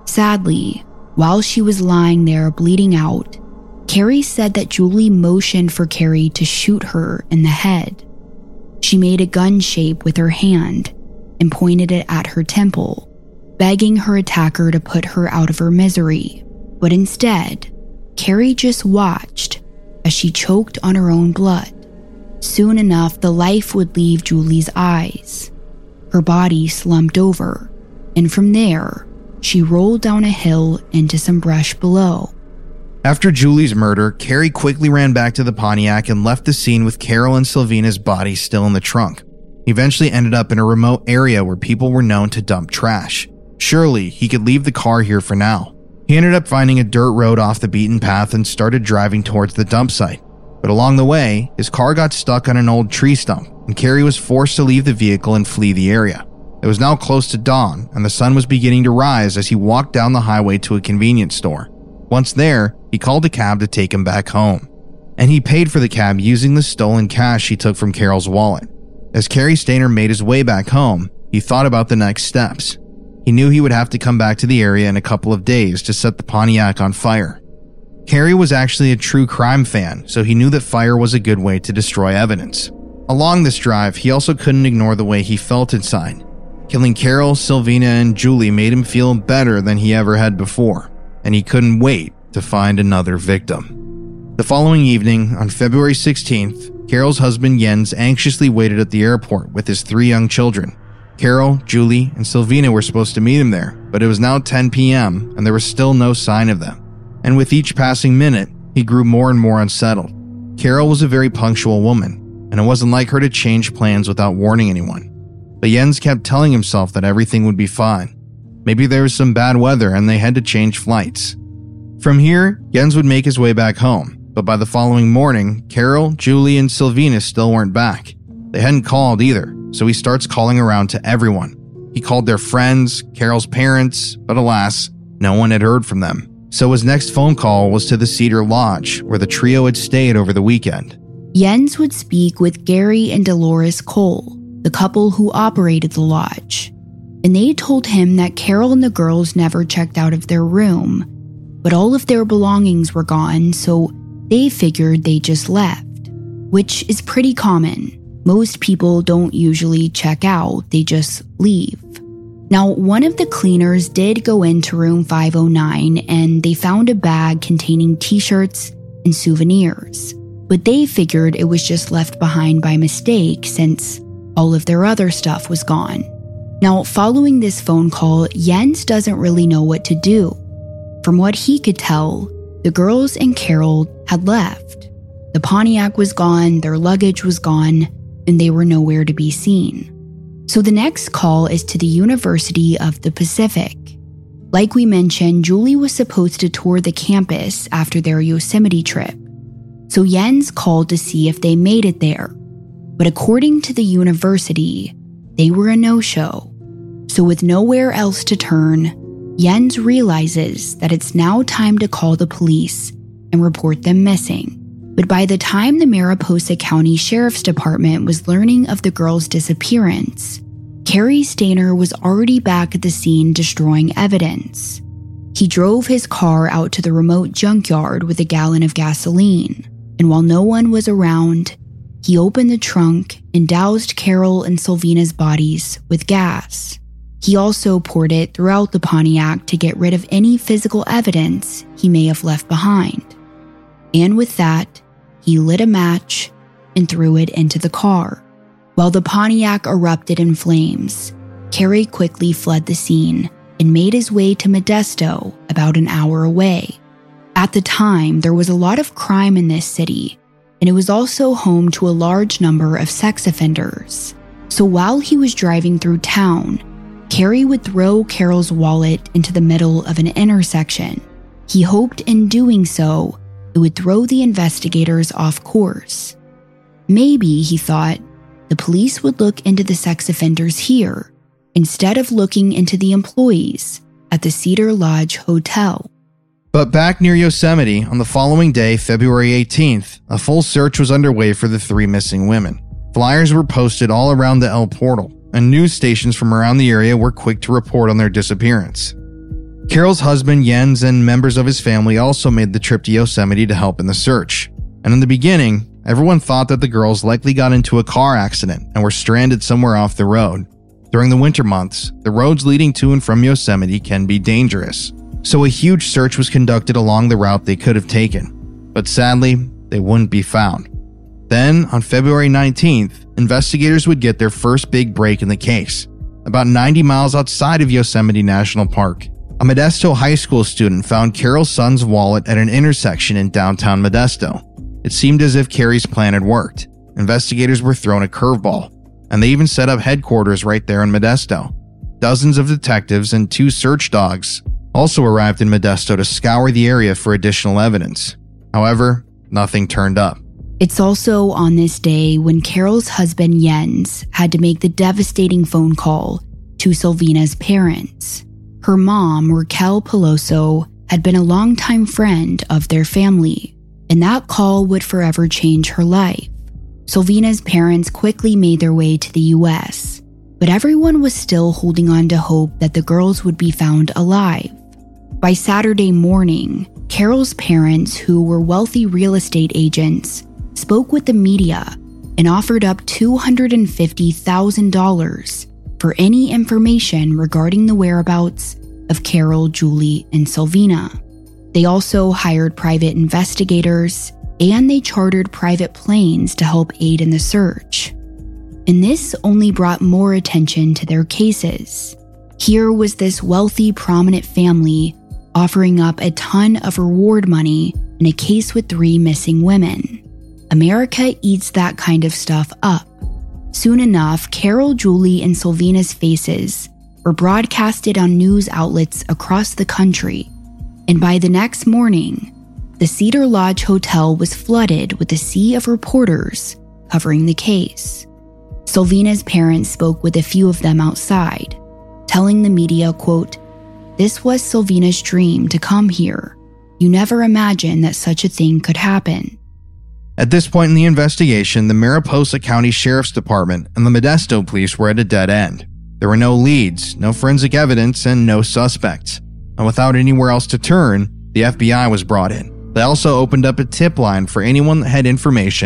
Sadly, while she was lying there bleeding out, Carrie said that Julie motioned for Carrie to shoot her in the head. She made a gun shape with her hand and pointed it at her temple, begging her attacker to put her out of her misery. But instead, Carrie just watched as she choked on her own blood. Soon enough, the life would leave Julie's eyes. Her body slumped over, and from there, she rolled down a hill into some brush below. After Julie's murder, Carrie quickly ran back to the Pontiac and left the scene with Carol and Sylvina's bodies still in the trunk. He eventually ended up in a remote area where people were known to dump trash. Surely, he could leave the car here for now. He ended up finding a dirt road off the beaten path and started driving towards the dump site. But along the way, his car got stuck on an old tree stump, and Carrie was forced to leave the vehicle and flee the area. It was now close to dawn, and the sun was beginning to rise as he walked down the highway to a convenience store. Once there, he called a cab to take him back home. And he paid for the cab using the stolen cash he took from Carol's wallet. As Carrie Stainer made his way back home, he thought about the next steps. He knew he would have to come back to the area in a couple of days to set the Pontiac on fire. Carrie was actually a true crime fan, so he knew that fire was a good way to destroy evidence. Along this drive, he also couldn't ignore the way he felt inside. Killing Carol, Sylvina, and Julie made him feel better than he ever had before, and he couldn't wait to find another victim. The following evening, on February sixteenth, Carol's husband Jens anxiously waited at the airport with his three young children. Carol, Julie, and Sylvina were supposed to meet him there, but it was now ten p.m. and there was still no sign of them. And with each passing minute, he grew more and more unsettled. Carol was a very punctual woman, and it wasn't like her to change plans without warning anyone. But Jens kept telling himself that everything would be fine. Maybe there was some bad weather and they had to change flights. From here, Jens would make his way back home, but by the following morning, Carol, Julie, and Sylvina still weren't back. They hadn't called either, so he starts calling around to everyone. He called their friends, Carol's parents, but alas, no one had heard from them. So his next phone call was to the Cedar Lodge, where the trio had stayed over the weekend. Jens would speak with Gary and Dolores Cole, the couple who operated the lodge, and they told him that Carol and the girls never checked out of their room, but all of their belongings were gone, so they figured they just left, which is pretty common. Most people don't usually check out, they just leave. Now, one of the cleaners did go into room five oh nine and they found a bag containing t-shirts and souvenirs, but they figured it was just left behind by mistake since all of their other stuff was gone. Now, following this phone call, Jens doesn't really know what to do. From what he could tell, the girls and Carol had left. The Pontiac was gone, their luggage was gone, and they were nowhere to be seen. So the next call is to the University of the Pacific. Like we mentioned, Julie was supposed to tour the campus after their Yosemite trip. So Jens called to see if they made it there. But according to the university, they were a no-show. So with nowhere else to turn, Jens realizes that it's now time to call the police and report them missing. But by the time the Mariposa County Sheriff's Department was learning of the girl's disappearance, Cary Stayner was already back at the scene destroying evidence. He drove his car out to the remote junkyard with a gallon of gasoline, and while no one was around, he opened the trunk and doused Carol and Sylvina's bodies with gas. He also poured it throughout the Pontiac to get rid of any physical evidence he may have left behind. And with that, he lit a match and threw it into the car. While the Pontiac erupted in flames, Cary quickly fled the scene and made his way to Modesto, about an hour away. At the time, there was a lot of crime in this city, and it was also home to a large number of sex offenders. So while he was driving through town, Cary would throw Carol's wallet into the middle of an intersection. He hoped in doing so, it would throw the investigators off course. Maybe, he thought, the police would look into the sex offenders here, instead of looking into the employees at the Cedar Lodge Hotel. But back near Yosemite, on the following day, February eighteenth, a full search was underway for the three missing women. Flyers were posted all around the El Portal, and news stations from around the area were quick to report on their disappearance. Carol's husband, Jens, and members of his family also made the trip to Yosemite to help in the search. And in the beginning, everyone thought that the girls likely got into a car accident and were stranded somewhere off the road. During the winter months, the roads leading to and from Yosemite can be dangerous, so a huge search was conducted along the route they could have taken. But sadly, they wouldn't be found. Then, on February nineteenth, investigators would get their first big break in the case. About ninety miles outside of Yosemite National Park, a Modesto high school student found Carol's son's wallet at an intersection in downtown Modesto. It seemed as if Cary's plan had worked. Investigators were thrown a curveball, and they even set up headquarters right there in Modesto. Dozens of detectives and two search dogs also arrived in Modesto to scour the area for additional evidence. However, nothing turned up. It's also on this day when Carol's husband Jens had to make the devastating phone call to Sylvina's parents. Her mom, Raquel Peloso, had been a longtime friend of their family, and that call would forever change her life. Sylvina's parents quickly made their way to the U S, but everyone was still holding on to hope that the girls would be found alive. By Saturday morning, Carol's parents, who were wealthy real estate agents, spoke with the media and offered up two hundred fifty thousand dollars for any information regarding the whereabouts of Carol, Julie, and Sylvina. They also hired private investigators, and they chartered private planes to help aid in the search. And this only brought more attention to their cases. Here was this wealthy, prominent family offering up a ton of reward money in a case with three missing women. America eats that kind of stuff up. Soon enough, Carol, Julie, and Sylvina's faces were broadcasted on news outlets across the country, and by the next morning, the Cedar Lodge Hotel was flooded with a sea of reporters covering the case. Sylvina's parents spoke with a few of them outside, telling the media, quote, "This was Sylvina's dream to come here. You never imagined that such a thing could happen." At this point in the investigation, the Mariposa County Sheriff's Department and the Modesto police were at a dead end. There were no leads, no forensic evidence, and no suspects. And without anywhere else to turn, the F B I was brought in. They also opened up a tip line for anyone that had information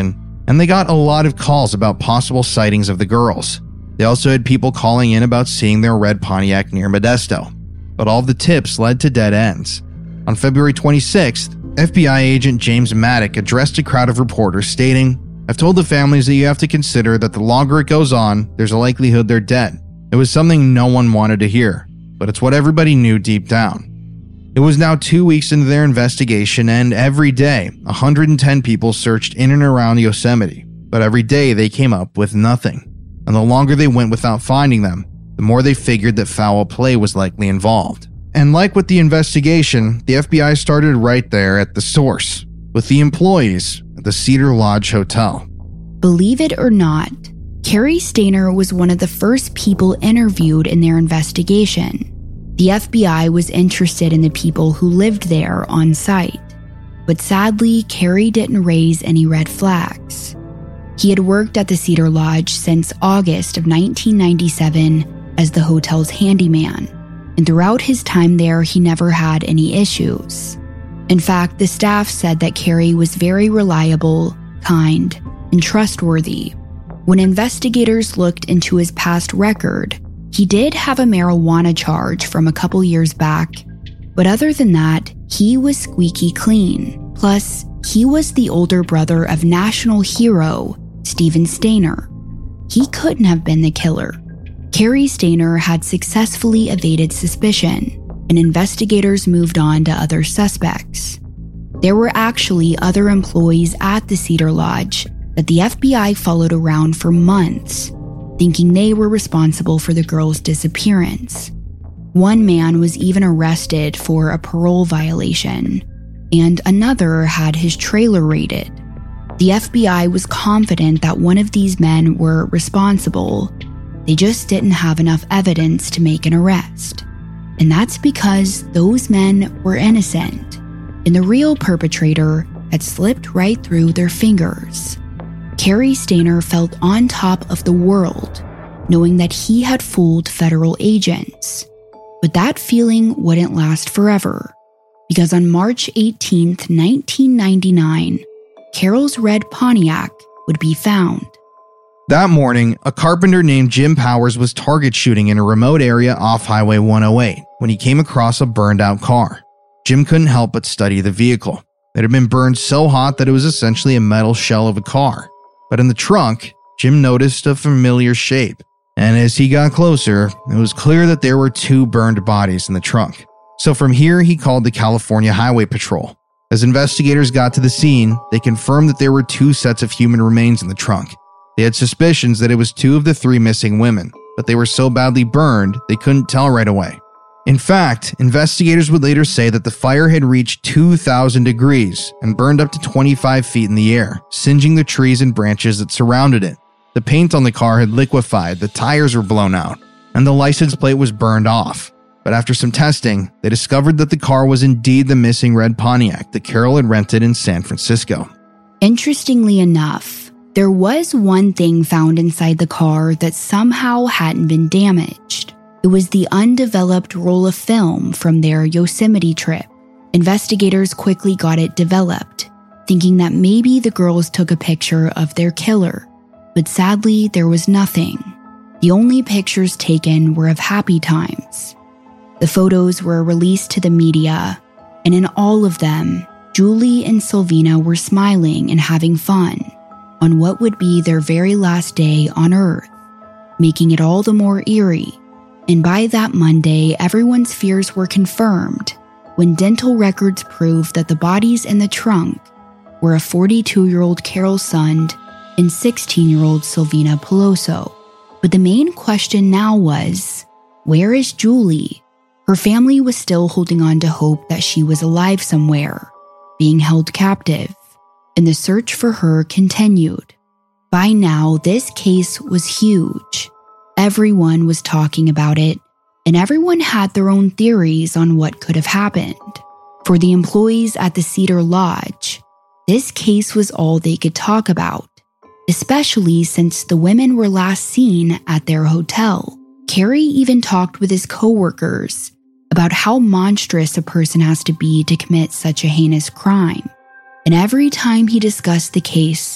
And they got a lot of calls about possible sightings of the girls. They also had people calling in about seeing their red Pontiac near Modesto. But all of the tips led to dead ends. On February twenty-sixth, F B I agent James Maddock addressed a crowd of reporters stating, "I've told the families that you have to consider that the longer it goes on, there's a likelihood they're dead." It was something no one wanted to hear, but it's what everybody knew deep down. It was now two weeks into their investigation, and every day, one hundred ten people searched in and around Yosemite, but every day they came up with nothing. And the longer they went without finding them, the more they figured that foul play was likely involved. And like with the investigation, the F B I started right there at the source, with the employees at the Cedar Lodge Hotel. Believe it or not, Cary Stayner was one of the first people interviewed in their investigation. The F B I was interested in the people who lived there on site, but sadly, Cary didn't raise any red flags. He had worked at the Cedar Lodge since August of nineteen ninety-seven as the hotel's handyman, and throughout his time there, he never had any issues. In fact, the staff said that Cary was very reliable, kind, and trustworthy. When investigators looked into his past record, he did have a marijuana charge from a couple years back, but other than that, he was squeaky clean. Plus, he was the older brother of national hero Steven Stayner. He couldn't have been the killer. Cary Stayner had successfully evaded suspicion, and investigators moved on to other suspects. There were actually other employees at the Cedar Lodge that the F B I followed around for months, thinking they were responsible for the girl's disappearance. One man was even arrested for a parole violation, and another had his trailer raided. The F B I was confident that one of these men were responsible. They just didn't have enough evidence to make an arrest. And that's because those men were innocent, and the real perpetrator had slipped right through their fingers. Cary Stayner felt on top of the world, knowing that he had fooled federal agents. But that feeling wouldn't last forever, because on March eighteenth, nineteen ninety-nine, Carol's red Pontiac would be found. That morning, a carpenter named Jim Powers was target shooting in a remote area off Highway one oh eight when he came across a burned-out car. Jim couldn't help but study the vehicle. It had been burned so hot that it was essentially a metal shell of a car. But in the trunk, Jim noticed a familiar shape. And as he got closer, it was clear that there were two burned bodies in the trunk. So from here, he called the California Highway Patrol. As investigators got to the scene, they confirmed that there were two sets of human remains in the trunk. They had suspicions that it was two of the three missing women, but they were so badly burned, they couldn't tell right away. In fact, investigators would later say that the fire had reached two thousand degrees and burned up to twenty-five feet in the air, singeing the trees and branches that surrounded it. The paint on the car had liquefied, the tires were blown out, and the license plate was burned off. But after some testing, they discovered that the car was indeed the missing red Pontiac that Carol had rented in San Francisco. Interestingly enough, there was one thing found inside the car that somehow hadn't been damaged. It was the undeveloped roll of film from their Yosemite trip. Investigators quickly got it developed, thinking that maybe the girls took a picture of their killer. But sadly, there was nothing. The only pictures taken were of happy times. The photos were released to the media, and in all of them, Julie and Sylvina were smiling and having fun on what would be their very last day on Earth, making it all the more eerie. And by that Monday, everyone's fears were confirmed when dental records proved that the bodies in the trunk were a forty-two-year-old Carol Sund and sixteen-year-old Sylvina Peloso. But the main question now was, where is Julie? Her family was still holding on to hope that she was alive somewhere, being held captive, and the search for her continued. By now, this case was huge. Everyone was talking about it, and everyone had their own theories on what could have happened. For the employees at the Cedar Lodge, this case was all they could talk about, especially since the women were last seen at their hotel. Cary even talked with his coworkers about how monstrous a person has to be to commit such a heinous crime. And every time he discussed the case,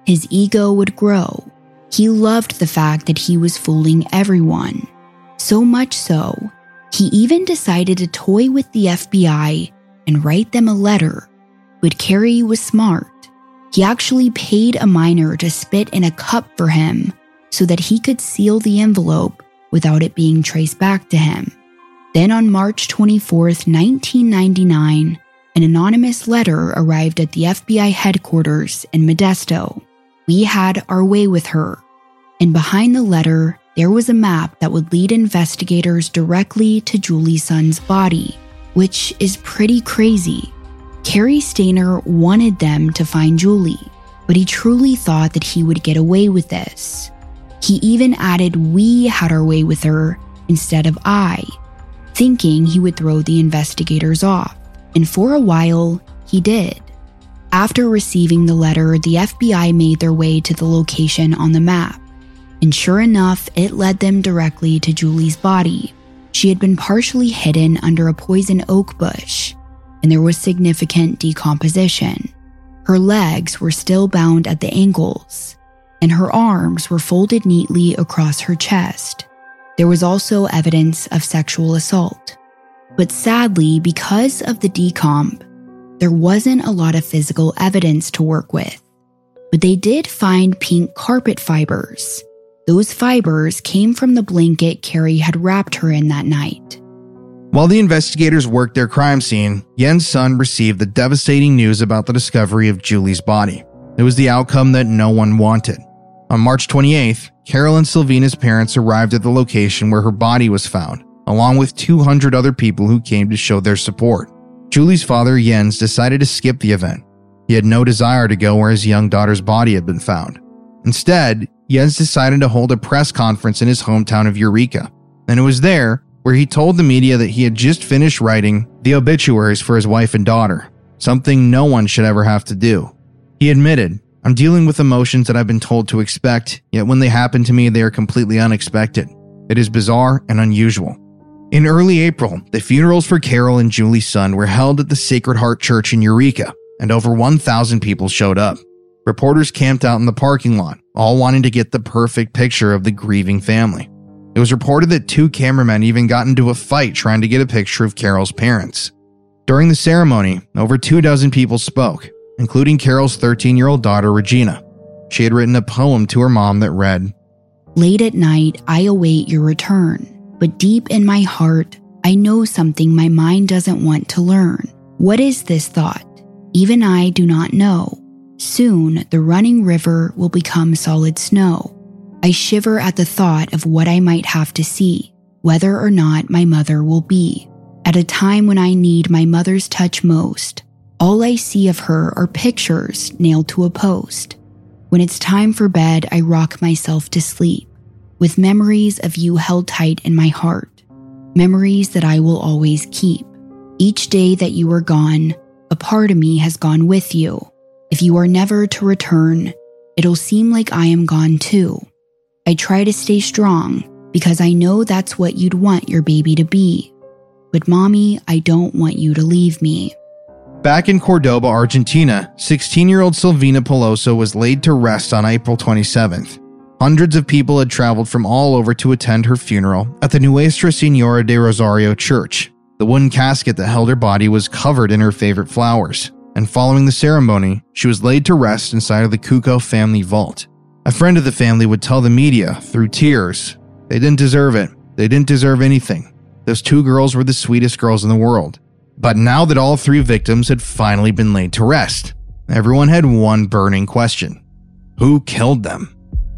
His ego would grow. He loved the fact that he was fooling everyone. So much so, he even decided to toy with the F B I and write them a letter. But Cary was smart. He actually paid a miner to spit in a cup for him so that he could seal the envelope without it being traced back to him. Then on March twenty-fourth, nineteen ninety-nine, an anonymous letter arrived at the F B I headquarters in Modesto. We had our way with her. And behind the letter, there was a map that would lead investigators directly to Julie Sun's body, which is pretty crazy. Cary Stayner wanted them to find Julie, but he truly thought that he would get away with this. He even added "we had our way with her" instead of "I," thinking he would throw the investigators off. And for a while, he did. After receiving the letter, the F B I made their way to the location on the map. And sure enough, it led them directly to Julie's body. She had been partially hidden under a poison oak bush, and there was significant decomposition. Her legs were still bound at the ankles, and her arms were folded neatly across her chest. There was also evidence of sexual assault. But sadly, because of the decomp, there wasn't a lot of physical evidence to work with. But they did find pink carpet fibers. Those fibers came from the blanket Cary had wrapped her in that night. While the investigators worked their crime scene, Yen's son received the devastating news about the discovery of Julie's body. It was the outcome that no one wanted. On March twenty-eighth, Carol and Sylvina's parents arrived at the location where her body was found, along with two hundred other people who came to show their support. Julie's father, Jens, decided to skip the event. He had no desire to go where his young daughter's body had been found. Instead, Jens decided to hold a press conference in his hometown of Eureka, and it was there where he told the media that he had just finished writing the obituaries for his wife and daughter, something no one should ever have to do. He admitted, "I'm dealing with emotions that I've been told to expect, yet when they happen to me, they are completely unexpected. It is bizarre and unusual." In early April, the funerals for Carol and Julie's son were held at the Sacred Heart Church in Eureka, and over one thousand people showed up. Reporters camped out in the parking lot, all wanting to get the perfect picture of the grieving family. It was reported that two cameramen even got into a fight trying to get a picture of Carol's parents. During the ceremony, over two dozen people spoke, including Carol's thirteen-year-old daughter, Regina. She had written a poem to her mom that read, "Late at night, I await your return, but deep in my heart, I know something my mind doesn't want to learn. What is this thought? Even I do not know. Soon, the running river will become solid snow. I shiver at the thought of what I might have to see, whether or not my mother will be. At a time when I need my mother's touch most, all I see of her are pictures nailed to a post. When it's time for bed, I rock myself to sleep, with memories of you held tight in my heart, memories that I will always keep. Each day that you are gone, a part of me has gone with you. If you are never to return, it'll seem like I am gone too. I try to stay strong because I know that's what you'd want your baby to be. But mommy, I don't want you to leave me." Back in Cordoba, Argentina, sixteen-year-old Sylvina Peloso was laid to rest on April twenty-seventh. Hundreds of people had traveled from all over to attend her funeral at the Nuestra Señora de Rosario Church. The wooden casket that held her body was covered in her favorite flowers, and following the ceremony, she was laid to rest inside of the Cuco family vault. A friend of the family would tell the media, through tears, they didn't deserve it. They didn't deserve anything. Those two girls were the sweetest girls in the world. But now that all three victims had finally been laid to rest, everyone had one burning question. Who killed them?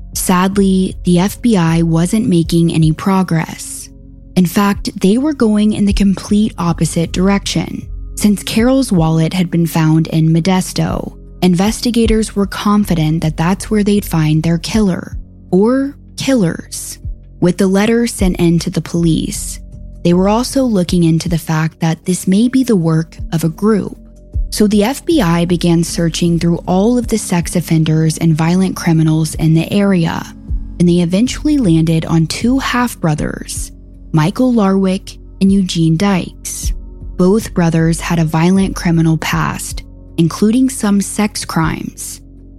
Sadly, the F B I wasn't making any progress. In fact, they were going in the complete opposite direction. Since Carol's wallet had been found in Modesto, investigators were confident that that's where they'd find their killer, or killers. With the letter sent in to the police, they were also looking into the fact that this may be the work of a group. So the F B I began searching through all of the sex offenders and violent criminals in the area, and they eventually landed on two half-brothers, Michael Larwick and Eugene Dykes. Both brothers had a violent criminal past, including some sex crimes.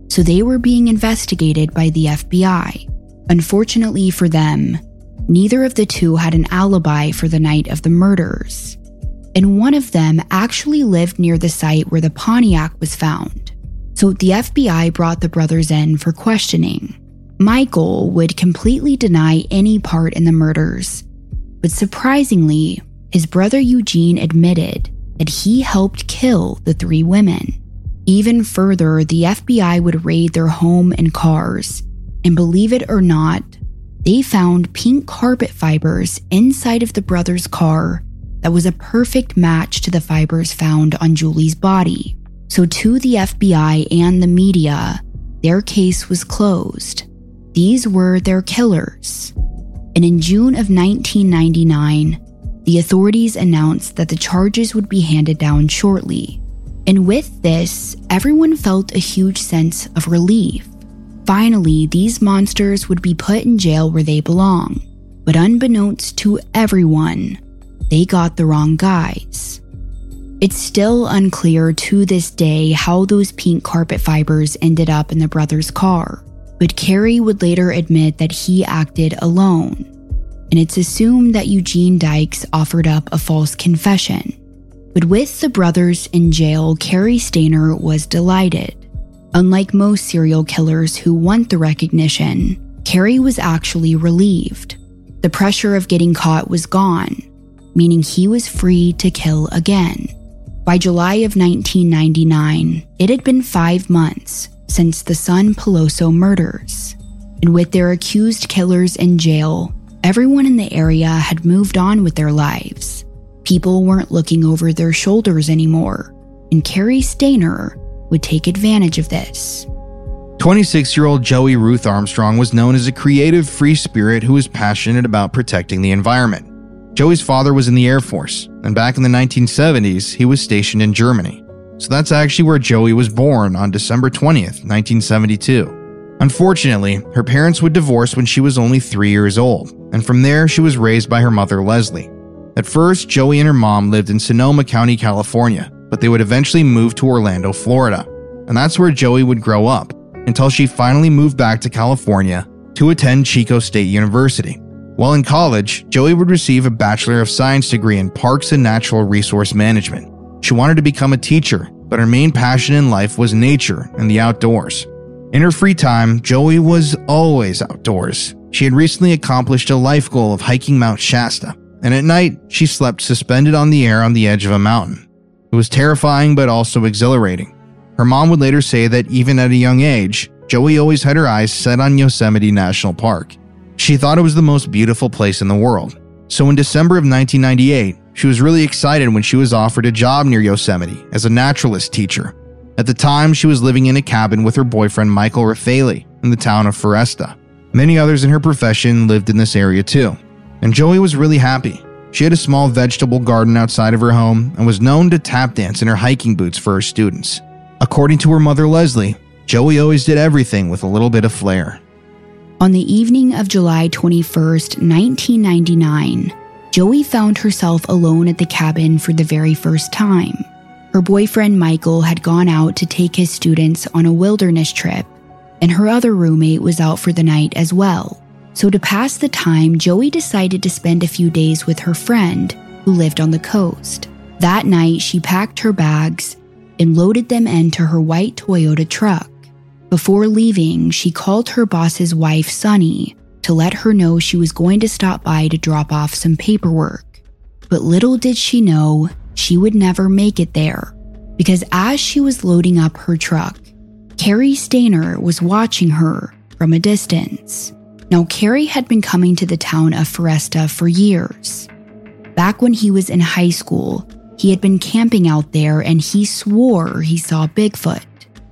so they were being investigated by the F B I. Unfortunately for them, neither of the two had an alibi for the night of the murders, and one of them actually lived near the site where the Pontiac was found. So the F B I brought the brothers in for questioning. Michael would completely deny any part in the murders, but surprisingly, his brother Eugene admitted that he helped kill the three women. Even further, the F B I would raid their home and cars, and believe it or not, they found pink carpet fibers inside of the brothers' car that was a perfect match to the fibers found on Julie's body. So to the F B I and the media, their case was closed. These were their killers. And in June of nineteen ninety-nine, the authorities announced that the charges would be handed down shortly. And with this, everyone felt a huge sense of relief. Finally, these monsters would be put in jail where they belong. But unbeknownst to everyone, they got the wrong guys. It's still unclear to this day how those pink carpet fibers ended up in the brothers' car, but Carrie would later admit that he acted alone, and it's assumed that Eugene Dykes offered up a false confession. But with the brothers in jail, Cary Stayner was delighted. Unlike most serial killers who want the recognition, Cary was actually relieved. The pressure of getting caught was gone, meaning he was free to kill again. By July of nineteen ninety-nine, it had been five months since the Son Peloso murders, and with their accused killers in jail, everyone in the area had moved on with their lives. People weren't looking over their shoulders anymore, and Cary Stayner would take advantage of this. twenty-six-year-old Joey Ruth Armstrong was known as a creative, free spirit who was passionate about protecting the environment. Joey's father was in the Air Force, and back in the nineteen seventies, he was stationed in Germany. So that's actually where Joey was born on December twentieth, nineteen seventy-two. Unfortunately, her parents would divorce when she was only three years old, and from there she was raised by her mother, Leslie. At first, Joey and her mom lived in Sonoma County, California, but they would eventually move to Orlando, Florida. And that's where Joey would grow up, until she finally moved back to California to attend Chico State University. While in college, Joey would receive a Bachelor of Science degree in Parks and Natural Resource Management. She wanted to become a teacher, but her main passion in life was nature and the outdoors. In her free time, Joey was always outdoors. She had recently accomplished a life goal of hiking Mount Shasta, and at night, she slept suspended on the air on the edge of a mountain. It was terrifying but also exhilarating. Her mom would later say that even at a young age, Joey always had her eyes set on Yosemite National Park. She thought it was the most beautiful place in the world. So in December of nineteen ninety-eight, she was really excited when she was offered a job near Yosemite as a naturalist teacher. At the time, she was living in a cabin with her boyfriend Michael Raffaele in the town of Foresta. Many others in her profession lived in this area too, and Joey was really happy. She had a small vegetable garden outside of her home and was known to tap dance in her hiking boots for her students. According to her mother Leslie, Joey always did everything with a little bit of flair. On the evening of July twenty-first, nineteen ninety-nine, Joey found herself alone at the cabin for the very first time. Her boyfriend Michael had gone out to take his students on a wilderness trip, and her other roommate was out for the night as well. So to pass the time, Joey decided to spend a few days with her friend who lived on the coast. That night, she packed her bags and loaded them into her white Toyota truck. Before leaving, she called her boss's wife, Sunny, to let her know she was going to stop by to drop off some paperwork. But little did she know, she would never make it there, because as she was loading up her truck, Cary Stayner was watching her from a distance. Now, Cary had been coming to the town of Foresta for years. Back when he was in high school, he had been camping out there and he swore he saw Bigfoot.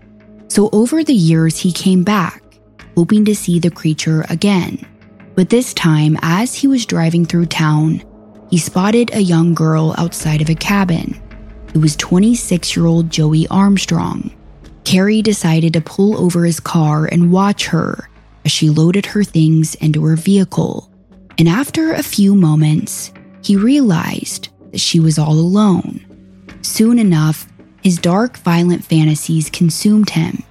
So over the years, he came back, hoping to see the creature again. But this time, as he was driving through town, he spotted a young girl outside of a cabin. It was twenty-six-year-old Joey Armstrong. Cary decided to pull over his car and watch her as she loaded her things into her vehicle. And after a few moments, he realized that she was all alone. Soon enough, his dark, violent fantasies consumed him,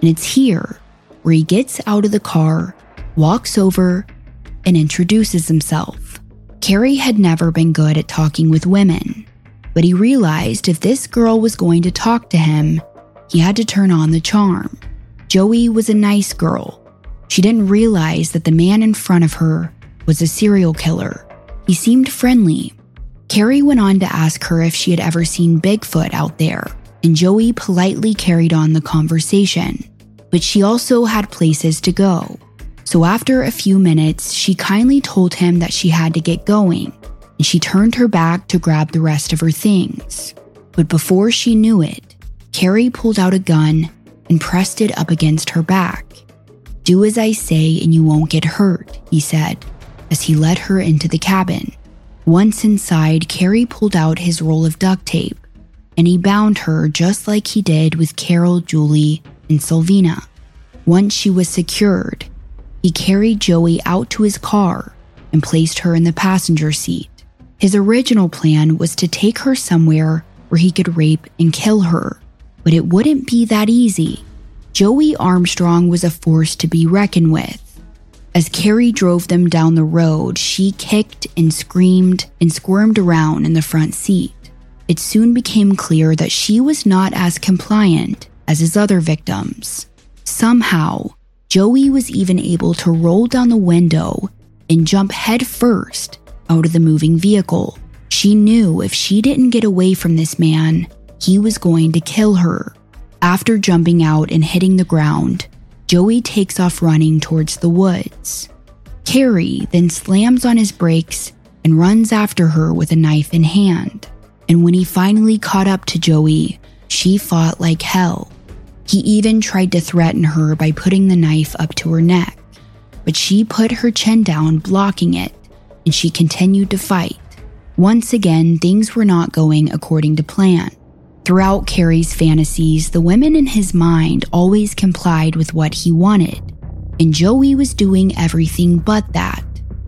And it's here where he gets out of the car, walks over, and introduces himself. Carrie had never been good at talking with women, but he realized if this girl was going to talk to him, he had to turn on the charm. Joey was a nice girl. She didn't realize that the man in front of her was a serial killer. He seemed friendly. Carrie went on to ask her if she had ever seen Bigfoot out there, and Joey politely carried on the conversation. But she also had places to go. So after a few minutes, she kindly told him that she had to get going, and she turned her back to grab the rest of her things. But before she knew it, Carrie pulled out a gun and pressed it up against her back. "Do as I say and you won't get hurt," he said, as he led her into the cabin. Once inside, Carrie pulled out his roll of duct tape, and he bound her just like he did with Carol, Julie, and Sylvina. Once she was secured, he carried Joey out to his car and placed her in the passenger seat. His original plan was to take her somewhere where he could rape and kill her, but it wouldn't be that easy. Joey Armstrong was a force to be reckoned with. As Carrie drove them down the road, she kicked and screamed and squirmed around in the front seat. It soon became clear that she was not as compliant as his other victims. Somehow, Joey was even able to roll down the window and jump head first out of the moving vehicle. She knew if she didn't get away from this man, he was going to kill her. After jumping out and hitting the ground, Joey takes off running towards the woods. Carrie then slams on his brakes and runs after her with a knife in hand. And when he finally caught up to Joey, she fought like hell. He even tried to threaten her by putting the knife up to her neck, but she put her chin down, blocking it, and she continued to fight. Once again, things were not going according to plan. Throughout Carrie's fantasies, the women in his mind always complied with what he wanted, and Joey was doing everything but that.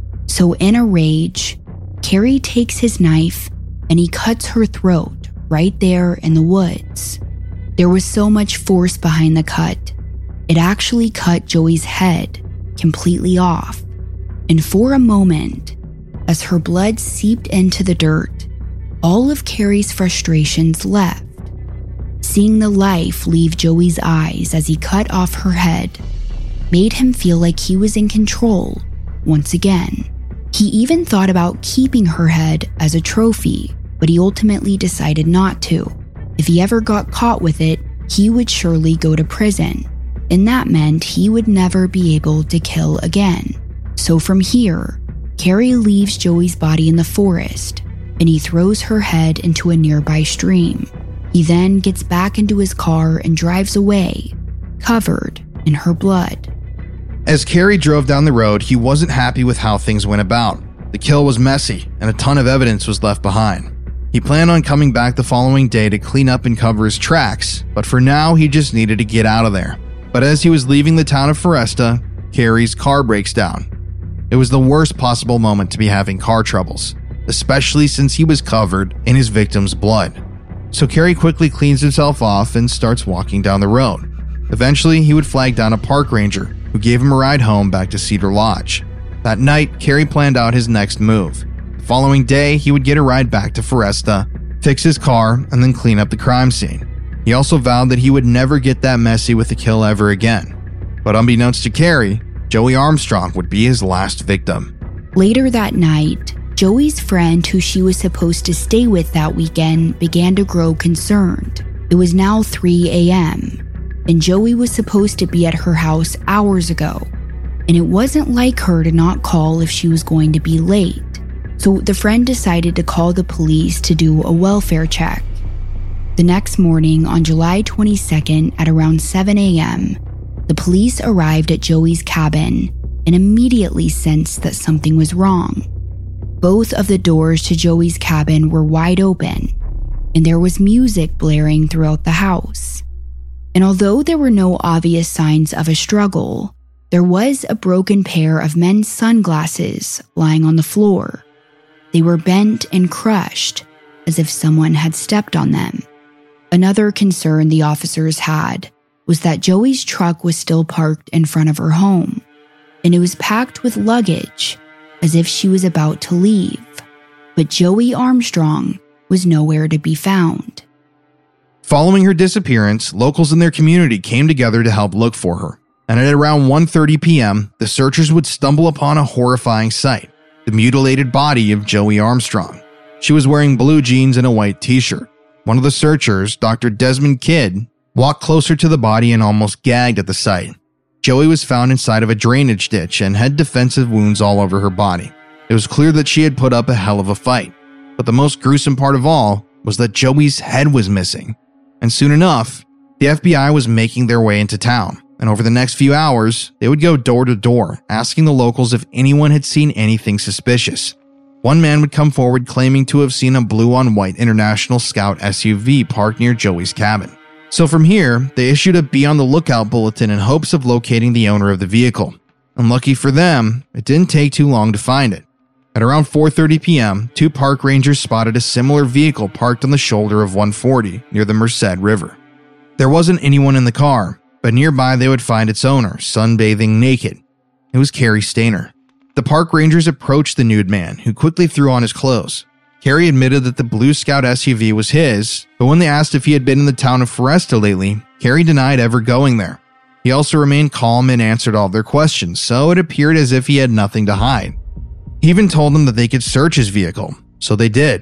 So in a rage, Carrie takes his knife and he cuts her throat right there in the woods. There was so much force behind the cut, it actually cut Joey's head completely off. And for a moment, as her blood seeped into the dirt, all of Carrie's frustrations left. Seeing the life leave Joey's eyes as he cut off her head made him feel like he was in control once again. He even thought about keeping her head as a trophy, but he ultimately decided not to. If he ever got caught with it, he would surely go to prison, and that meant he would never be able to kill again. So from here, Carrie leaves Joey's body in the forest, and he throws her head into a nearby stream. He then gets back into his car and drives away, covered in her blood. As Carrie drove down the road, he wasn't happy with how things went about. The kill was messy, and a ton of evidence was left behind. He planned on coming back the following day to clean up and cover his tracks, but for now he just needed to get out of there. But as he was leaving the town of Foresta, Carrie's car breaks down. It was the worst possible moment to be having car troubles, especially since he was covered in his victim's blood. So Carrie quickly cleans himself off and starts walking down the road. Eventually, he would flag down a park ranger who gave him a ride home back to Cedar Lodge. That night, Carrie planned out his next move. The following day, he would get a ride back to Foresta, fix his car, and then clean up the crime scene. He also vowed that he would never get that messy with the kill ever again. But unbeknownst to Carrie, Joey Armstrong would be his last victim. Later that night, Joey's friend, who she was supposed to stay with that weekend, began to grow concerned. It was now three a.m., and Joey was supposed to be at her house hours ago, and it wasn't like her to not call if she was going to be late. So the friend decided to call the police to do a welfare check. The next morning, on July twenty-second at around seven a.m., the police arrived at Joey's cabin and immediately sensed that something was wrong. Both of the doors to Joey's cabin were wide open, and there was music blaring throughout the house. And although there were no obvious signs of a struggle, there was a broken pair of men's sunglasses lying on the floor. They were bent and crushed, as if someone had stepped on them. Another concern the officers had was that Joey's truck was still parked in front of her home, and it was packed with luggage as if she was about to leave. But Joey Armstrong was nowhere to be found. Following her disappearance, locals in their community came together to help look for her. And at around one thirty p.m., the searchers would stumble upon a horrifying sight, the mutilated body of Joey Armstrong. She was wearing blue jeans and a white t-shirt. One of the searchers, Doctor Desmond Kidd, walked closer to the body and almost gagged at the sight. Joey was found inside of a drainage ditch and had defensive wounds all over her body. It was clear that she had put up a hell of a fight. But the most gruesome part of all was that Joey's head was missing. And soon enough, the F B I was making their way into town. And over the next few hours, they would go door to door, asking the locals if anyone had seen anything suspicious. One man would come forward claiming to have seen a blue-on-white International Scout S U V parked near Joey's cabin. So from here, they issued a be on the lookout bulletin in hopes of locating the owner of the vehicle. And lucky for them, it didn't take too long to find it. At around four thirty p.m., two park rangers spotted a similar vehicle parked on the shoulder of one forty near the Merced River. There wasn't anyone in the car, but nearby they would find its owner, sunbathing naked. It was Cary Stayner. The park rangers approached the nude man, who quickly threw on his clothes. Cary admitted that the Blue Scout S U V was his, but when they asked if he had been in the town of Foresta lately, Cary denied ever going there. He also remained calm and answered all their questions, so it appeared as if he had nothing to hide. He even told them that they could search his vehicle, so they did.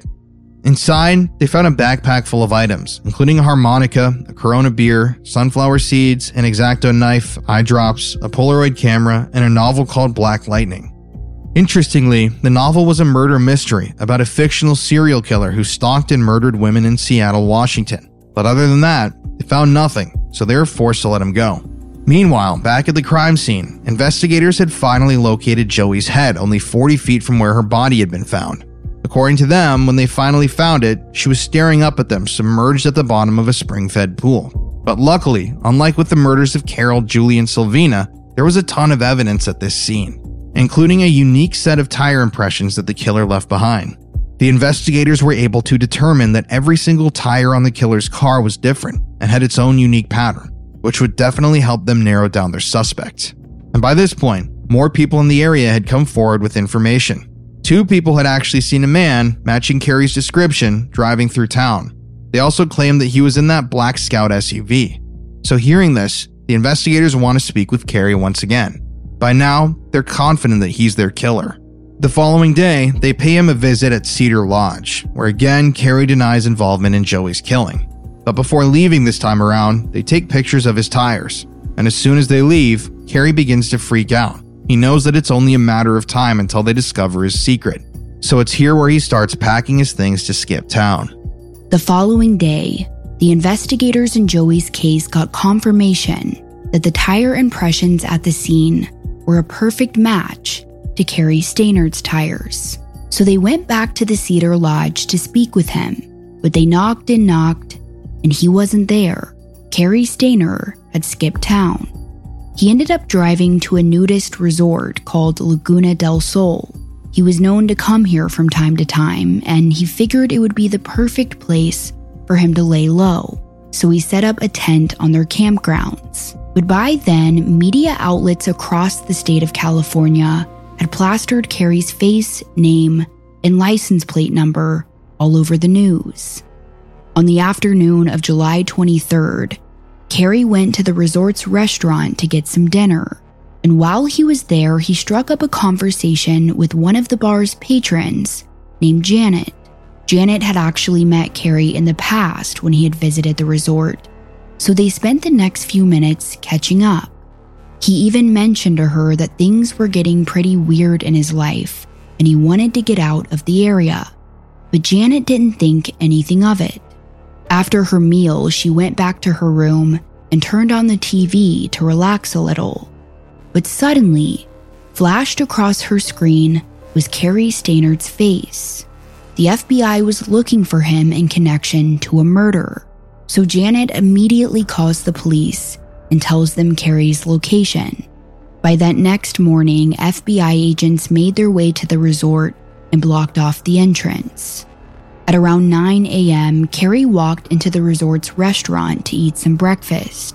Inside, they found a backpack full of items, including a harmonica, a Corona beer, sunflower seeds, an X-Acto knife, eye drops, a Polaroid camera, and a novel called Black Lightning. Interestingly, the novel was a murder mystery about a fictional serial killer who stalked and murdered women in Seattle, Washington. But other than that, they found nothing, so they were forced to let him go. Meanwhile, back at the crime scene, investigators had finally located Joey's head only forty feet from where her body had been found. According to them, when they finally found it, she was staring up at them, submerged at the bottom of a spring-fed pool. But luckily, unlike with the murders of Carol, Julie, and Sylvina, there was a ton of evidence at this scene, including a unique set of tire impressions that the killer left behind. The investigators were able to determine that every single tire on the killer's car was different and had its own unique pattern, which would definitely help them narrow down their suspect. And by this point, more people in the area had come forward with information. Two people had actually seen a man, matching Cary's description, driving through town. They also claimed that he was in that Black Scout S U V. So hearing this, the investigators want to speak with Cary once again. By now, they're confident that he's their killer. The following day, they pay him a visit at Cedar Lodge, where again, Cary denies involvement in Joey's killing. But before leaving this time around, they take pictures of his tires. And as soon as they leave, Cary begins to freak out. He knows that it's only a matter of time until they discover his secret. So it's here where he starts packing his things to skip town. The following day, the investigators in Joey's case got confirmation that the tire impressions at the scene were a perfect match to Cary Stayner's tires. So they went back to the Cedar Lodge to speak with him, but they knocked and knocked, and he wasn't there. Cary Stayner had skipped town. He ended up driving to a nudist resort called Laguna del Sol. He was known to come here from time to time, and he figured it would be the perfect place for him to lay low. So he set up a tent on their campgrounds. But by then, media outlets across the state of California had plastered Cary's face, name, and license plate number all over the news. On the afternoon of July twenty-third, Cary went to the resort's restaurant to get some dinner, and while he was there, he struck up a conversation with one of the bar's patrons named Janet. Janet had actually met Cary in the past when he had visited the resort, so they spent the next few minutes catching up. He even mentioned to her that things were getting pretty weird in his life, and he wanted to get out of the area, but Janet didn't think anything of it. After her meal, she went back to her room and turned on the T V to relax a little. But suddenly, flashed across her screen was Cary Stayner's face. The F B I was looking for him in connection to a murder, so Janet immediately calls the police and tells them Cary's location. By that next morning, F B I agents made their way to the resort and blocked off the entrance. At around nine a.m., Cary walked into the resort's restaurant to eat some breakfast,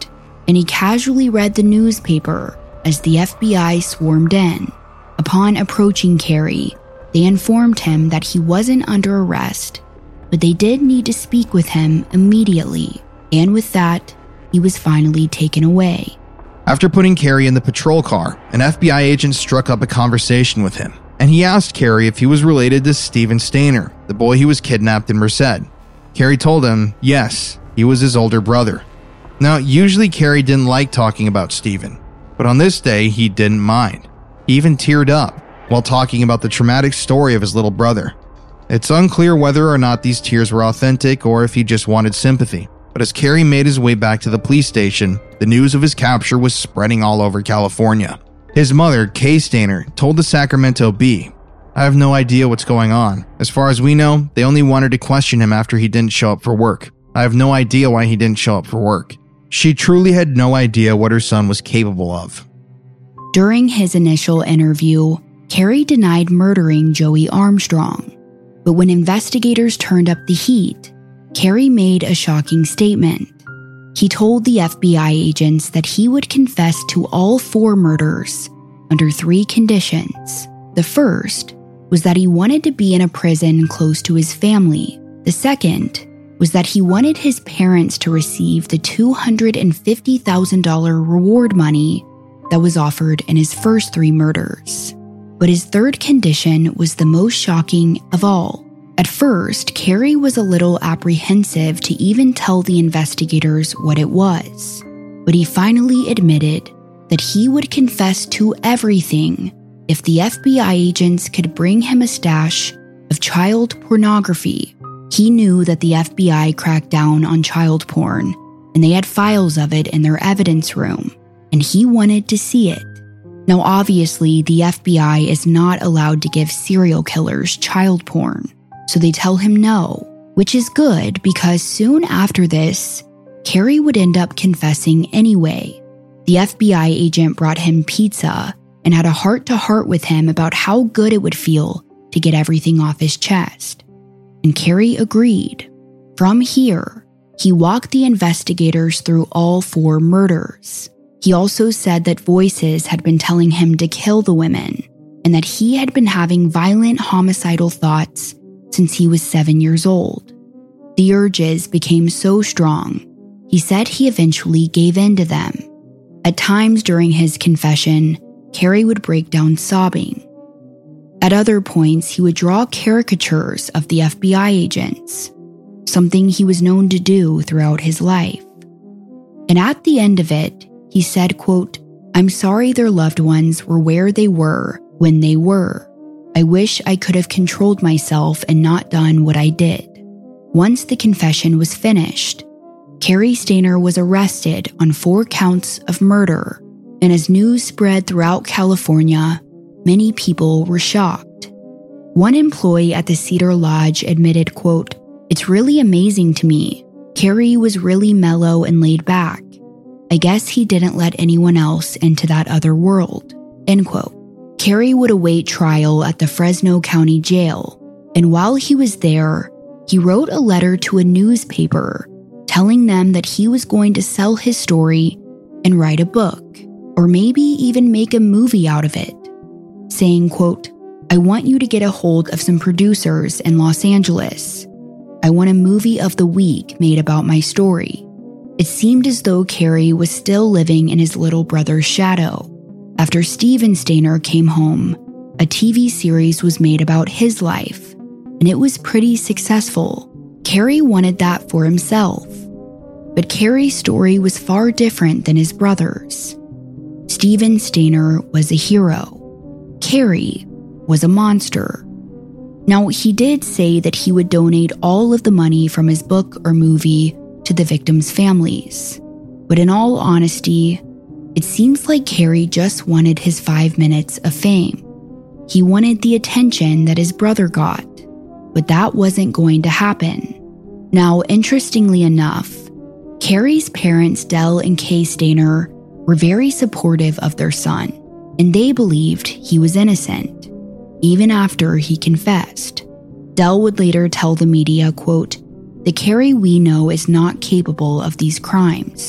and he casually read the newspaper as the F B I swarmed in. Upon approaching Carey, they informed him that he wasn't under arrest, but they did need to speak with him immediately, and with that, he was finally taken away. After putting Carey in the patrol car, an F B I agent struck up a conversation with him, and he asked Carey if he was related to Steven Stainer, the boy who was kidnapped in Merced. Carey told him, yes, he was his older brother. Now, usually Carey didn't like talking about Steven, but on this day, he didn't mind. He even teared up while talking about the traumatic story of his little brother. It's unclear whether or not these tears were authentic or if he just wanted sympathy, but as Carey made his way back to the police station, the news of his capture was spreading all over California. His mother, Kay Stainer, told the Sacramento Bee, I have no idea what's going on. As far as we know, they only wanted to question him after he didn't show up for work. I have no idea why he didn't show up for work. She truly had no idea what her son was capable of. During his initial interview, Carey denied murdering Joey Armstrong. But when investigators turned up the heat, Carey made a shocking statement. He told the F B I agents that he would confess to all four murders under three conditions. The first was that he wanted to be in a prison close to his family. The second was that he wanted his parents to receive the two hundred fifty thousand dollars reward money that was offered in his first three murders. But his third condition was the most shocking of all. At first, Carey was a little apprehensive to even tell the investigators what it was, but he finally admitted that he would confess to everything if the F B I agents could bring him a stash of child pornography. He knew that the F B I cracked down on child porn, and they had files of it in their evidence room, and he wanted to see it. Now, obviously, the F B I is not allowed to give serial killers child porn, so they tell him no, which is good because soon after this, Carey would end up confessing anyway. The F B I agent brought him pizza and had a heart-to-heart with him about how good it would feel to get everything off his chest. And Carey agreed. From here, he walked the investigators through all four murders. He also said that voices had been telling him to kill the women, and that he had been having violent homicidal thoughts since he was seven years old. The urges became so strong, he said he eventually gave in to them. At times during his confession, Carey would break down sobbing. At other points, he would draw caricatures of the F B I agents, something he was known to do throughout his life. And at the end of it, he said, quote, I'm sorry their loved ones were where they were when they were. I wish I could have controlled myself and not done what I did. Once the confession was finished, Carey Stainer was arrested on four counts of murder, and as news spread throughout California, many people were shocked. One employee at the Cedar Lodge admitted, quote, It's really amazing to me. Carey was really mellow and laid back. I guess he didn't let anyone else into that other world, end quote. Carey would await trial at the Fresno County Jail, and while he was there, he wrote a letter to a newspaper telling them that he was going to sell his story and write a book, or maybe even make a movie out of it, saying, quote, I want you to get a hold of some producers in Los Angeles. I want a movie of the week made about my story. It seemed as though Carey was still living in his little brother's shadow. After Steven Stainer came home, a T V series was made about his life, and it was pretty successful. Carey wanted that for himself. But Carey's story was far different than his brother's. Steven Stainer was a hero. Carey was a monster. Now, he did say that he would donate all of the money from his book or movie to the victims' families. But in all honesty, it seems like Carey just wanted his five minutes of fame. He wanted the attention that his brother got, but that wasn't going to happen. Now, interestingly enough, Carey's parents, Del and Kay Stainer, were very supportive of their son, and they believed he was innocent, even after he confessed. Del would later tell the media, quote, The Carey we know is not capable of these crimes.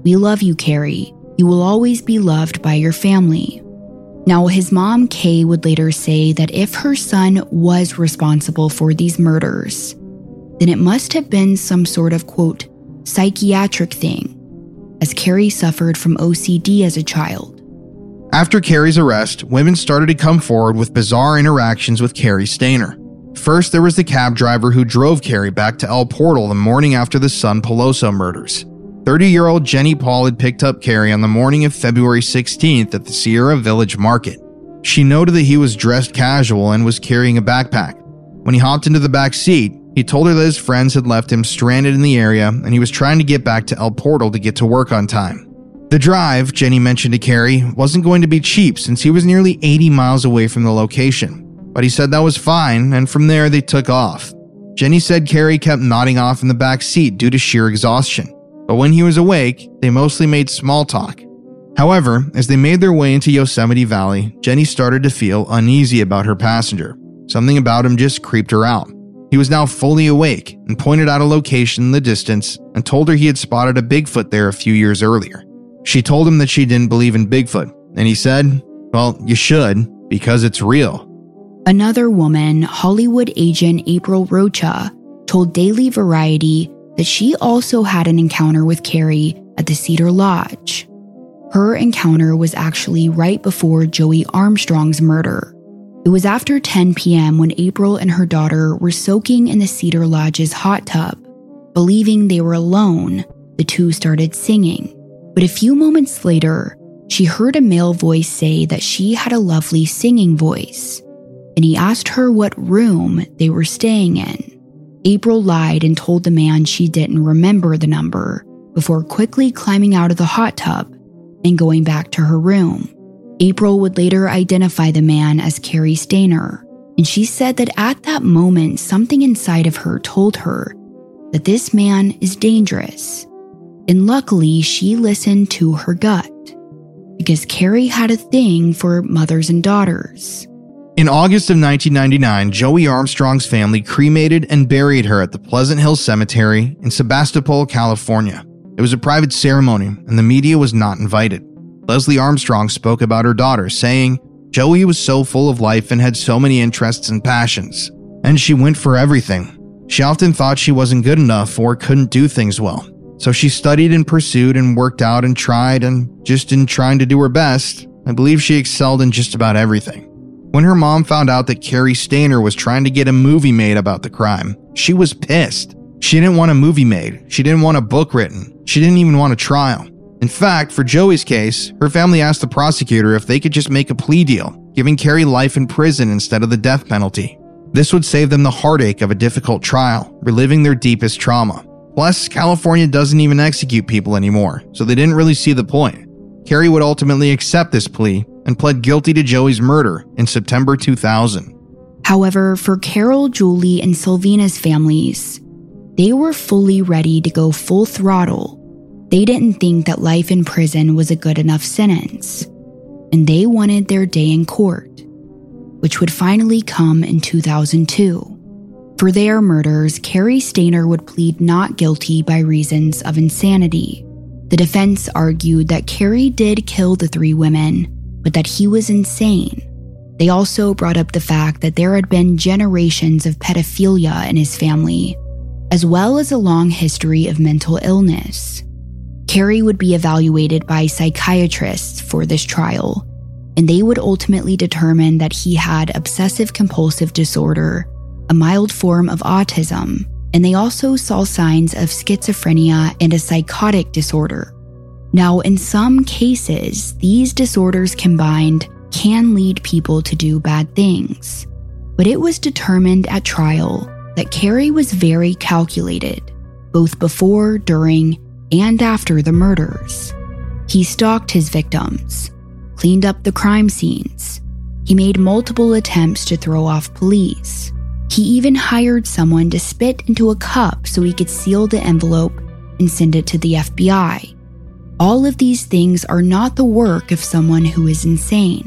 "We love you, Carrie. You will always be loved by your family." Now, his mom, Kay, would later say that if her son was responsible for these murders, then it must have been some sort of, quote, psychiatric thing, as Carrie suffered from O C D as a child. After Carrie's arrest, women started to come forward with bizarre interactions with Carrie Stainer. First, there was the cab driver who drove Carrie back to El Portal the morning after the Son Peloso murders. thirty-year-old Jenny Paul had picked up Carrie on the morning of February sixteenth at the Sierra Village Market. She noted that he was dressed casual and was carrying a backpack. When he hopped into the back seat, he told her that his friends had left him stranded in the area and he was trying to get back to El Portal to get to work on time. The drive, Jenny mentioned to Carrie, wasn't going to be cheap since he was nearly eighty miles away from the location, but he said that was fine, and from there they took off. Jenny said Carrie kept nodding off in the back seat due to sheer exhaustion, but when he was awake, they mostly made small talk. However, as they made their way into Yosemite Valley, Jenny started to feel uneasy about her passenger. Something about him just creeped her out. He was now fully awake and pointed out a location in the distance and told her he had spotted a Bigfoot there a few years earlier. She told him that she didn't believe in Bigfoot, and he said, "Well, you should, because it's real." Another woman, Hollywood agent April Rocha, told Daily Variety that she also had an encounter with Carrie at the Cedar Lodge. Her encounter was actually right before Joey Armstrong's murder. It was after ten p.m. when April and her daughter were soaking in the Cedar Lodge's hot tub. Believing they were alone, the two started singing. But a few moments later, she heard a male voice say that she had a lovely singing voice, and he asked her what room they were staying in. April lied and told the man she didn't remember the number before quickly climbing out of the hot tub and going back to her room. April would later identify the man as Carrie Stainer, and she said that at that moment, something inside of her told her that this man is dangerous. And luckily, she listened to her gut, because Carrie had a thing for mothers and daughters. In August of nineteen ninety-nine, Joey Armstrong's family cremated and buried her at the Pleasant Hill Cemetery in Sebastopol, California. It was a private ceremony, and the media was not invited. Leslie Armstrong spoke about her daughter, saying, "Joey was so full of life and had so many interests and passions, and she went for everything. She often thought she wasn't good enough or couldn't do things well. So she studied and pursued and worked out and tried, and just in trying to do her best, I believe she excelled in just about everything." When her mom found out that Carrie Stainer was trying to get a movie made about the crime, she was pissed. She didn't want a movie made. She didn't want a book written. She didn't even want a trial. In fact, for Joey's case, her family asked the prosecutor if they could just make a plea deal, giving Carrie life in prison instead of the death penalty. This would save them the heartache of a difficult trial, reliving their deepest trauma. Plus, California doesn't even execute people anymore, so they didn't really see the point. Carrie would ultimately accept this plea and pled guilty to Joey's murder in September two thousand. However, for Carol, Julie, and Sylvina's families, they were fully ready to go full throttle. They didn't think that life in prison was a good enough sentence, and they wanted their day in court, which would finally come in two thousand two. For their murders, Carrie Stainer would plead not guilty by reasons of insanity. The defense argued that Carrie did kill the three women, but that he was insane. They also brought up the fact that there had been generations of pedophilia in his family, as well as a long history of mental illness. Carrie would be evaluated by psychiatrists for this trial, and they would ultimately determine that he had obsessive-compulsive disorder, a mild form of autism, and they also saw signs of schizophrenia and a psychotic disorder. Now, in some cases, these disorders combined can lead people to do bad things, but it was determined at trial that Carrie was very calculated, both before, during, and after the murders. He stalked his victims, cleaned up the crime scenes. He made multiple attempts to throw off police. He even hired someone to spit into a cup so he could seal the envelope and send it to the F B I. All of these things are not the work of someone who is insane.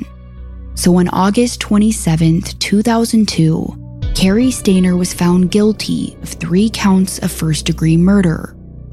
So on August twenty-seventh, two thousand two, Carrie Stainer was found guilty of three counts of first-degree murder,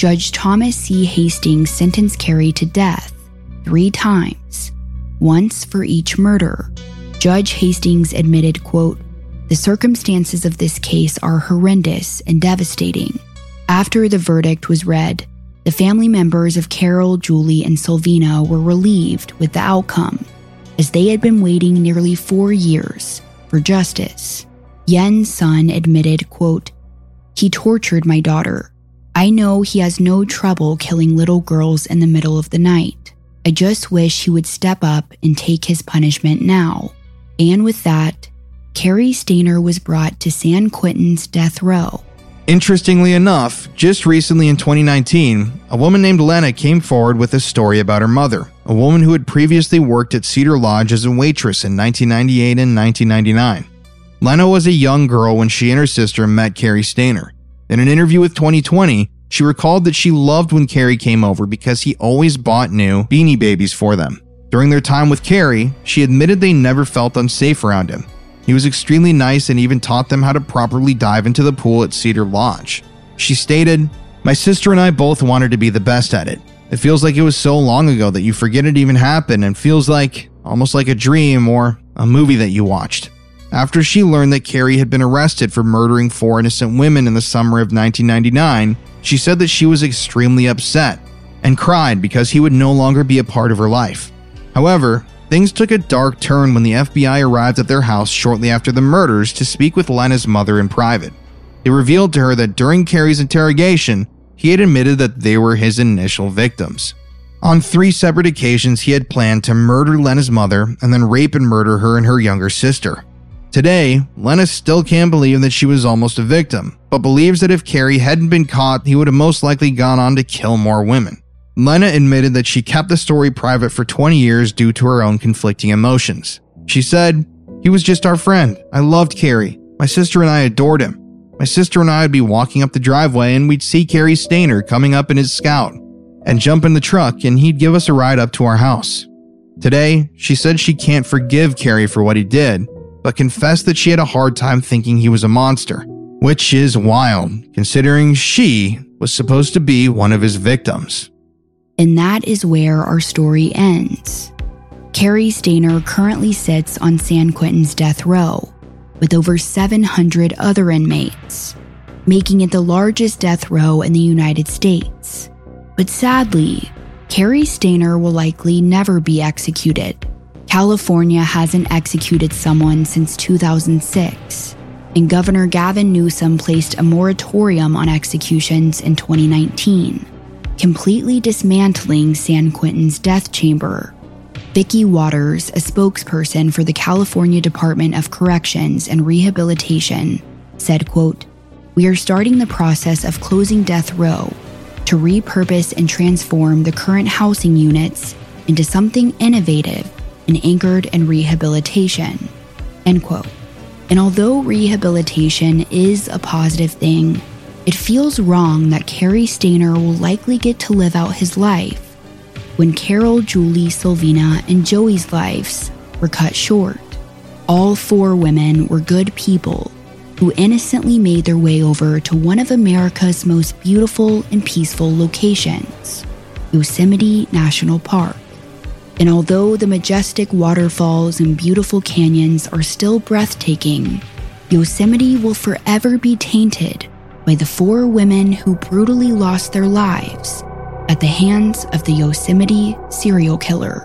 Judge Thomas C. Hastings sentenced Carrie to death three times, once for each murder. Judge Hastings admitted, quote, "The circumstances of this case are horrendous and devastating." After the verdict was read, the family members of Carol, Julie, and Sylvina were relieved with the outcome, as they had been waiting nearly four years for justice. Yen's son admitted, quote, "He tortured my daughter. I know he has no trouble killing little girls in the middle of the night. I just wish he would step up and take his punishment now." And with that, Cary Stayner was brought to San Quentin's death row. Interestingly enough, just recently in twenty nineteen, a woman named Lena came forward with a story about her mother, a woman who had previously worked at Cedar Lodge as a waitress in nineteen ninety-eight and nineteen ninety-nine. Lena was a young girl when she and her sister met Cary Stayner. In an interview with twenty twenty, she recalled that she loved when Cary came over because he always bought new Beanie Babies for them. During their time with Cary, she admitted they never felt unsafe around him. He was extremely nice and even taught them how to properly dive into the pool at Cedar Lodge. She stated, "My sister and I both wanted to be the best at it. It feels like it was so long ago that you forget it even happened and feels like, almost like a dream or a movie that you watched." After she learned that Cary had been arrested for murdering four innocent women in the summer of nineteen ninety-nine, she said that she was extremely upset and cried because he would no longer be a part of her life. However, things took a dark turn when the F B I arrived at their house shortly after the murders to speak with Lena's mother in private. They revealed to her that during Cary's interrogation, he had admitted that they were his initial victims. On three separate occasions, he had planned to murder Lena's mother and then rape and murder her and her younger sister. Today, Lena still can't believe that she was almost a victim, but believes that if Cary hadn't been caught, he would have most likely gone on to kill more women. Lena admitted that she kept the story private for twenty years due to her own conflicting emotions. She said, "He was just our friend. I loved Cary. My sister and I adored him. My sister and I would be walking up the driveway and we'd see Cary Stayner coming up in his Scout and jump in the truck and he'd give us a ride up to our house." Today, she said she can't forgive Cary for what he did, but confessed that she had a hard time thinking he was a monster, which is wild, considering she was supposed to be one of his victims. And that is where our story ends. Cary Stayner currently sits on San Quentin's death row, with over seven hundred other inmates, making it the largest death row in the United States. But sadly, Cary Stayner will likely never be executed. California hasn't executed someone since two thousand six, and Governor Gavin Newsom placed a moratorium on executions in twenty nineteen. Completely dismantling San Quentin's death chamber. Vicki Waters, a spokesperson for the California Department of Corrections and Rehabilitation, said, quote, "We are starting the process of closing death row to repurpose and transform the current housing units into something innovative and anchored in rehabilitation," end quote. And although rehabilitation is a positive thing, it feels wrong that Cary Stayner will likely get to live out his life when Carol, Julie, Sylvina, and Joey's lives were cut short. All four women were good people who innocently made their way over to one of America's most beautiful and peaceful locations, Yosemite National Park. And although the majestic waterfalls and beautiful canyons are still breathtaking, Yosemite will forever be tainted by the four women who brutally lost their lives at the hands of the Yosemite serial killer.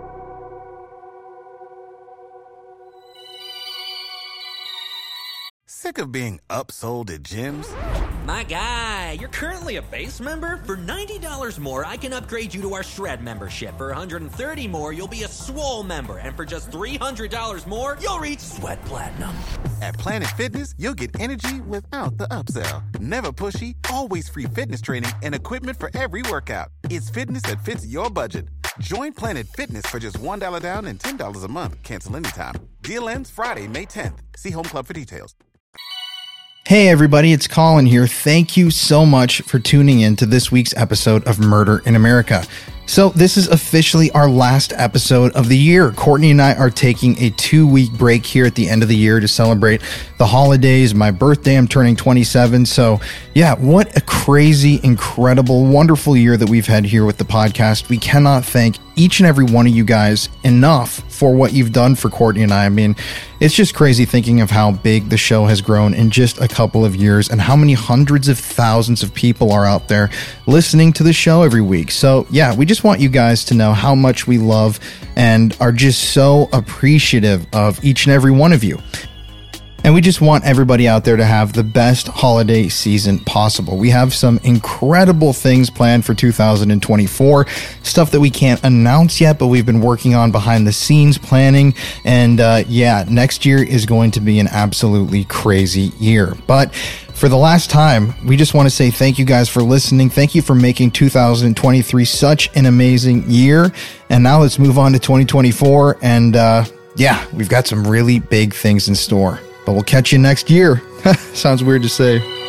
Sick of being upsold at gyms? My guy, you're currently a base member? For ninety dollars more, I can upgrade you to our Shred membership. For one hundred thirty dollars more, you'll be a Swole member. And for just three hundred dollars more, you'll reach Sweat Platinum. At Planet Fitness, you'll get energy without the upsell. Never pushy, always free fitness training and equipment for every workout. It's fitness that fits your budget. Join Planet Fitness for just one dollar down and ten dollars a month. Cancel anytime. Deal ends Friday, May tenth. See Home Club for details. Hey everybody, it's Colin here. Thank you so much for tuning in to this week's episode of Murder in America. So this is officially our last episode of the year. Courtney and I are taking a two-week break here at the end of the year to celebrate the holidays, my birthday. I'm turning twenty-seven. So yeah, what a crazy, incredible, wonderful year that we've had here with the podcast. We cannot thank each and every one of you guys enough for what you've done for Courtney and I. I mean, it's just crazy thinking of how big the show has grown in just a couple of years and how many hundreds of thousands of people are out there listening to the show every week. So yeah, we just want you guys to know how much we love and are just so appreciative of each and every one of you. And we just want everybody out there to have the best holiday season possible. We have some incredible things planned for two thousand twenty-four, stuff that we can't announce yet, but we've been working on behind the scenes planning. And uh, yeah, next year is going to be an absolutely crazy year. But for the last time, we just want to say thank you guys for listening. Thank you for making two thousand twenty-three such an amazing year. And now let's move on to twenty twenty-four. And uh, yeah, we've got some really big things in store. But we'll catch you next year. Sounds weird to say.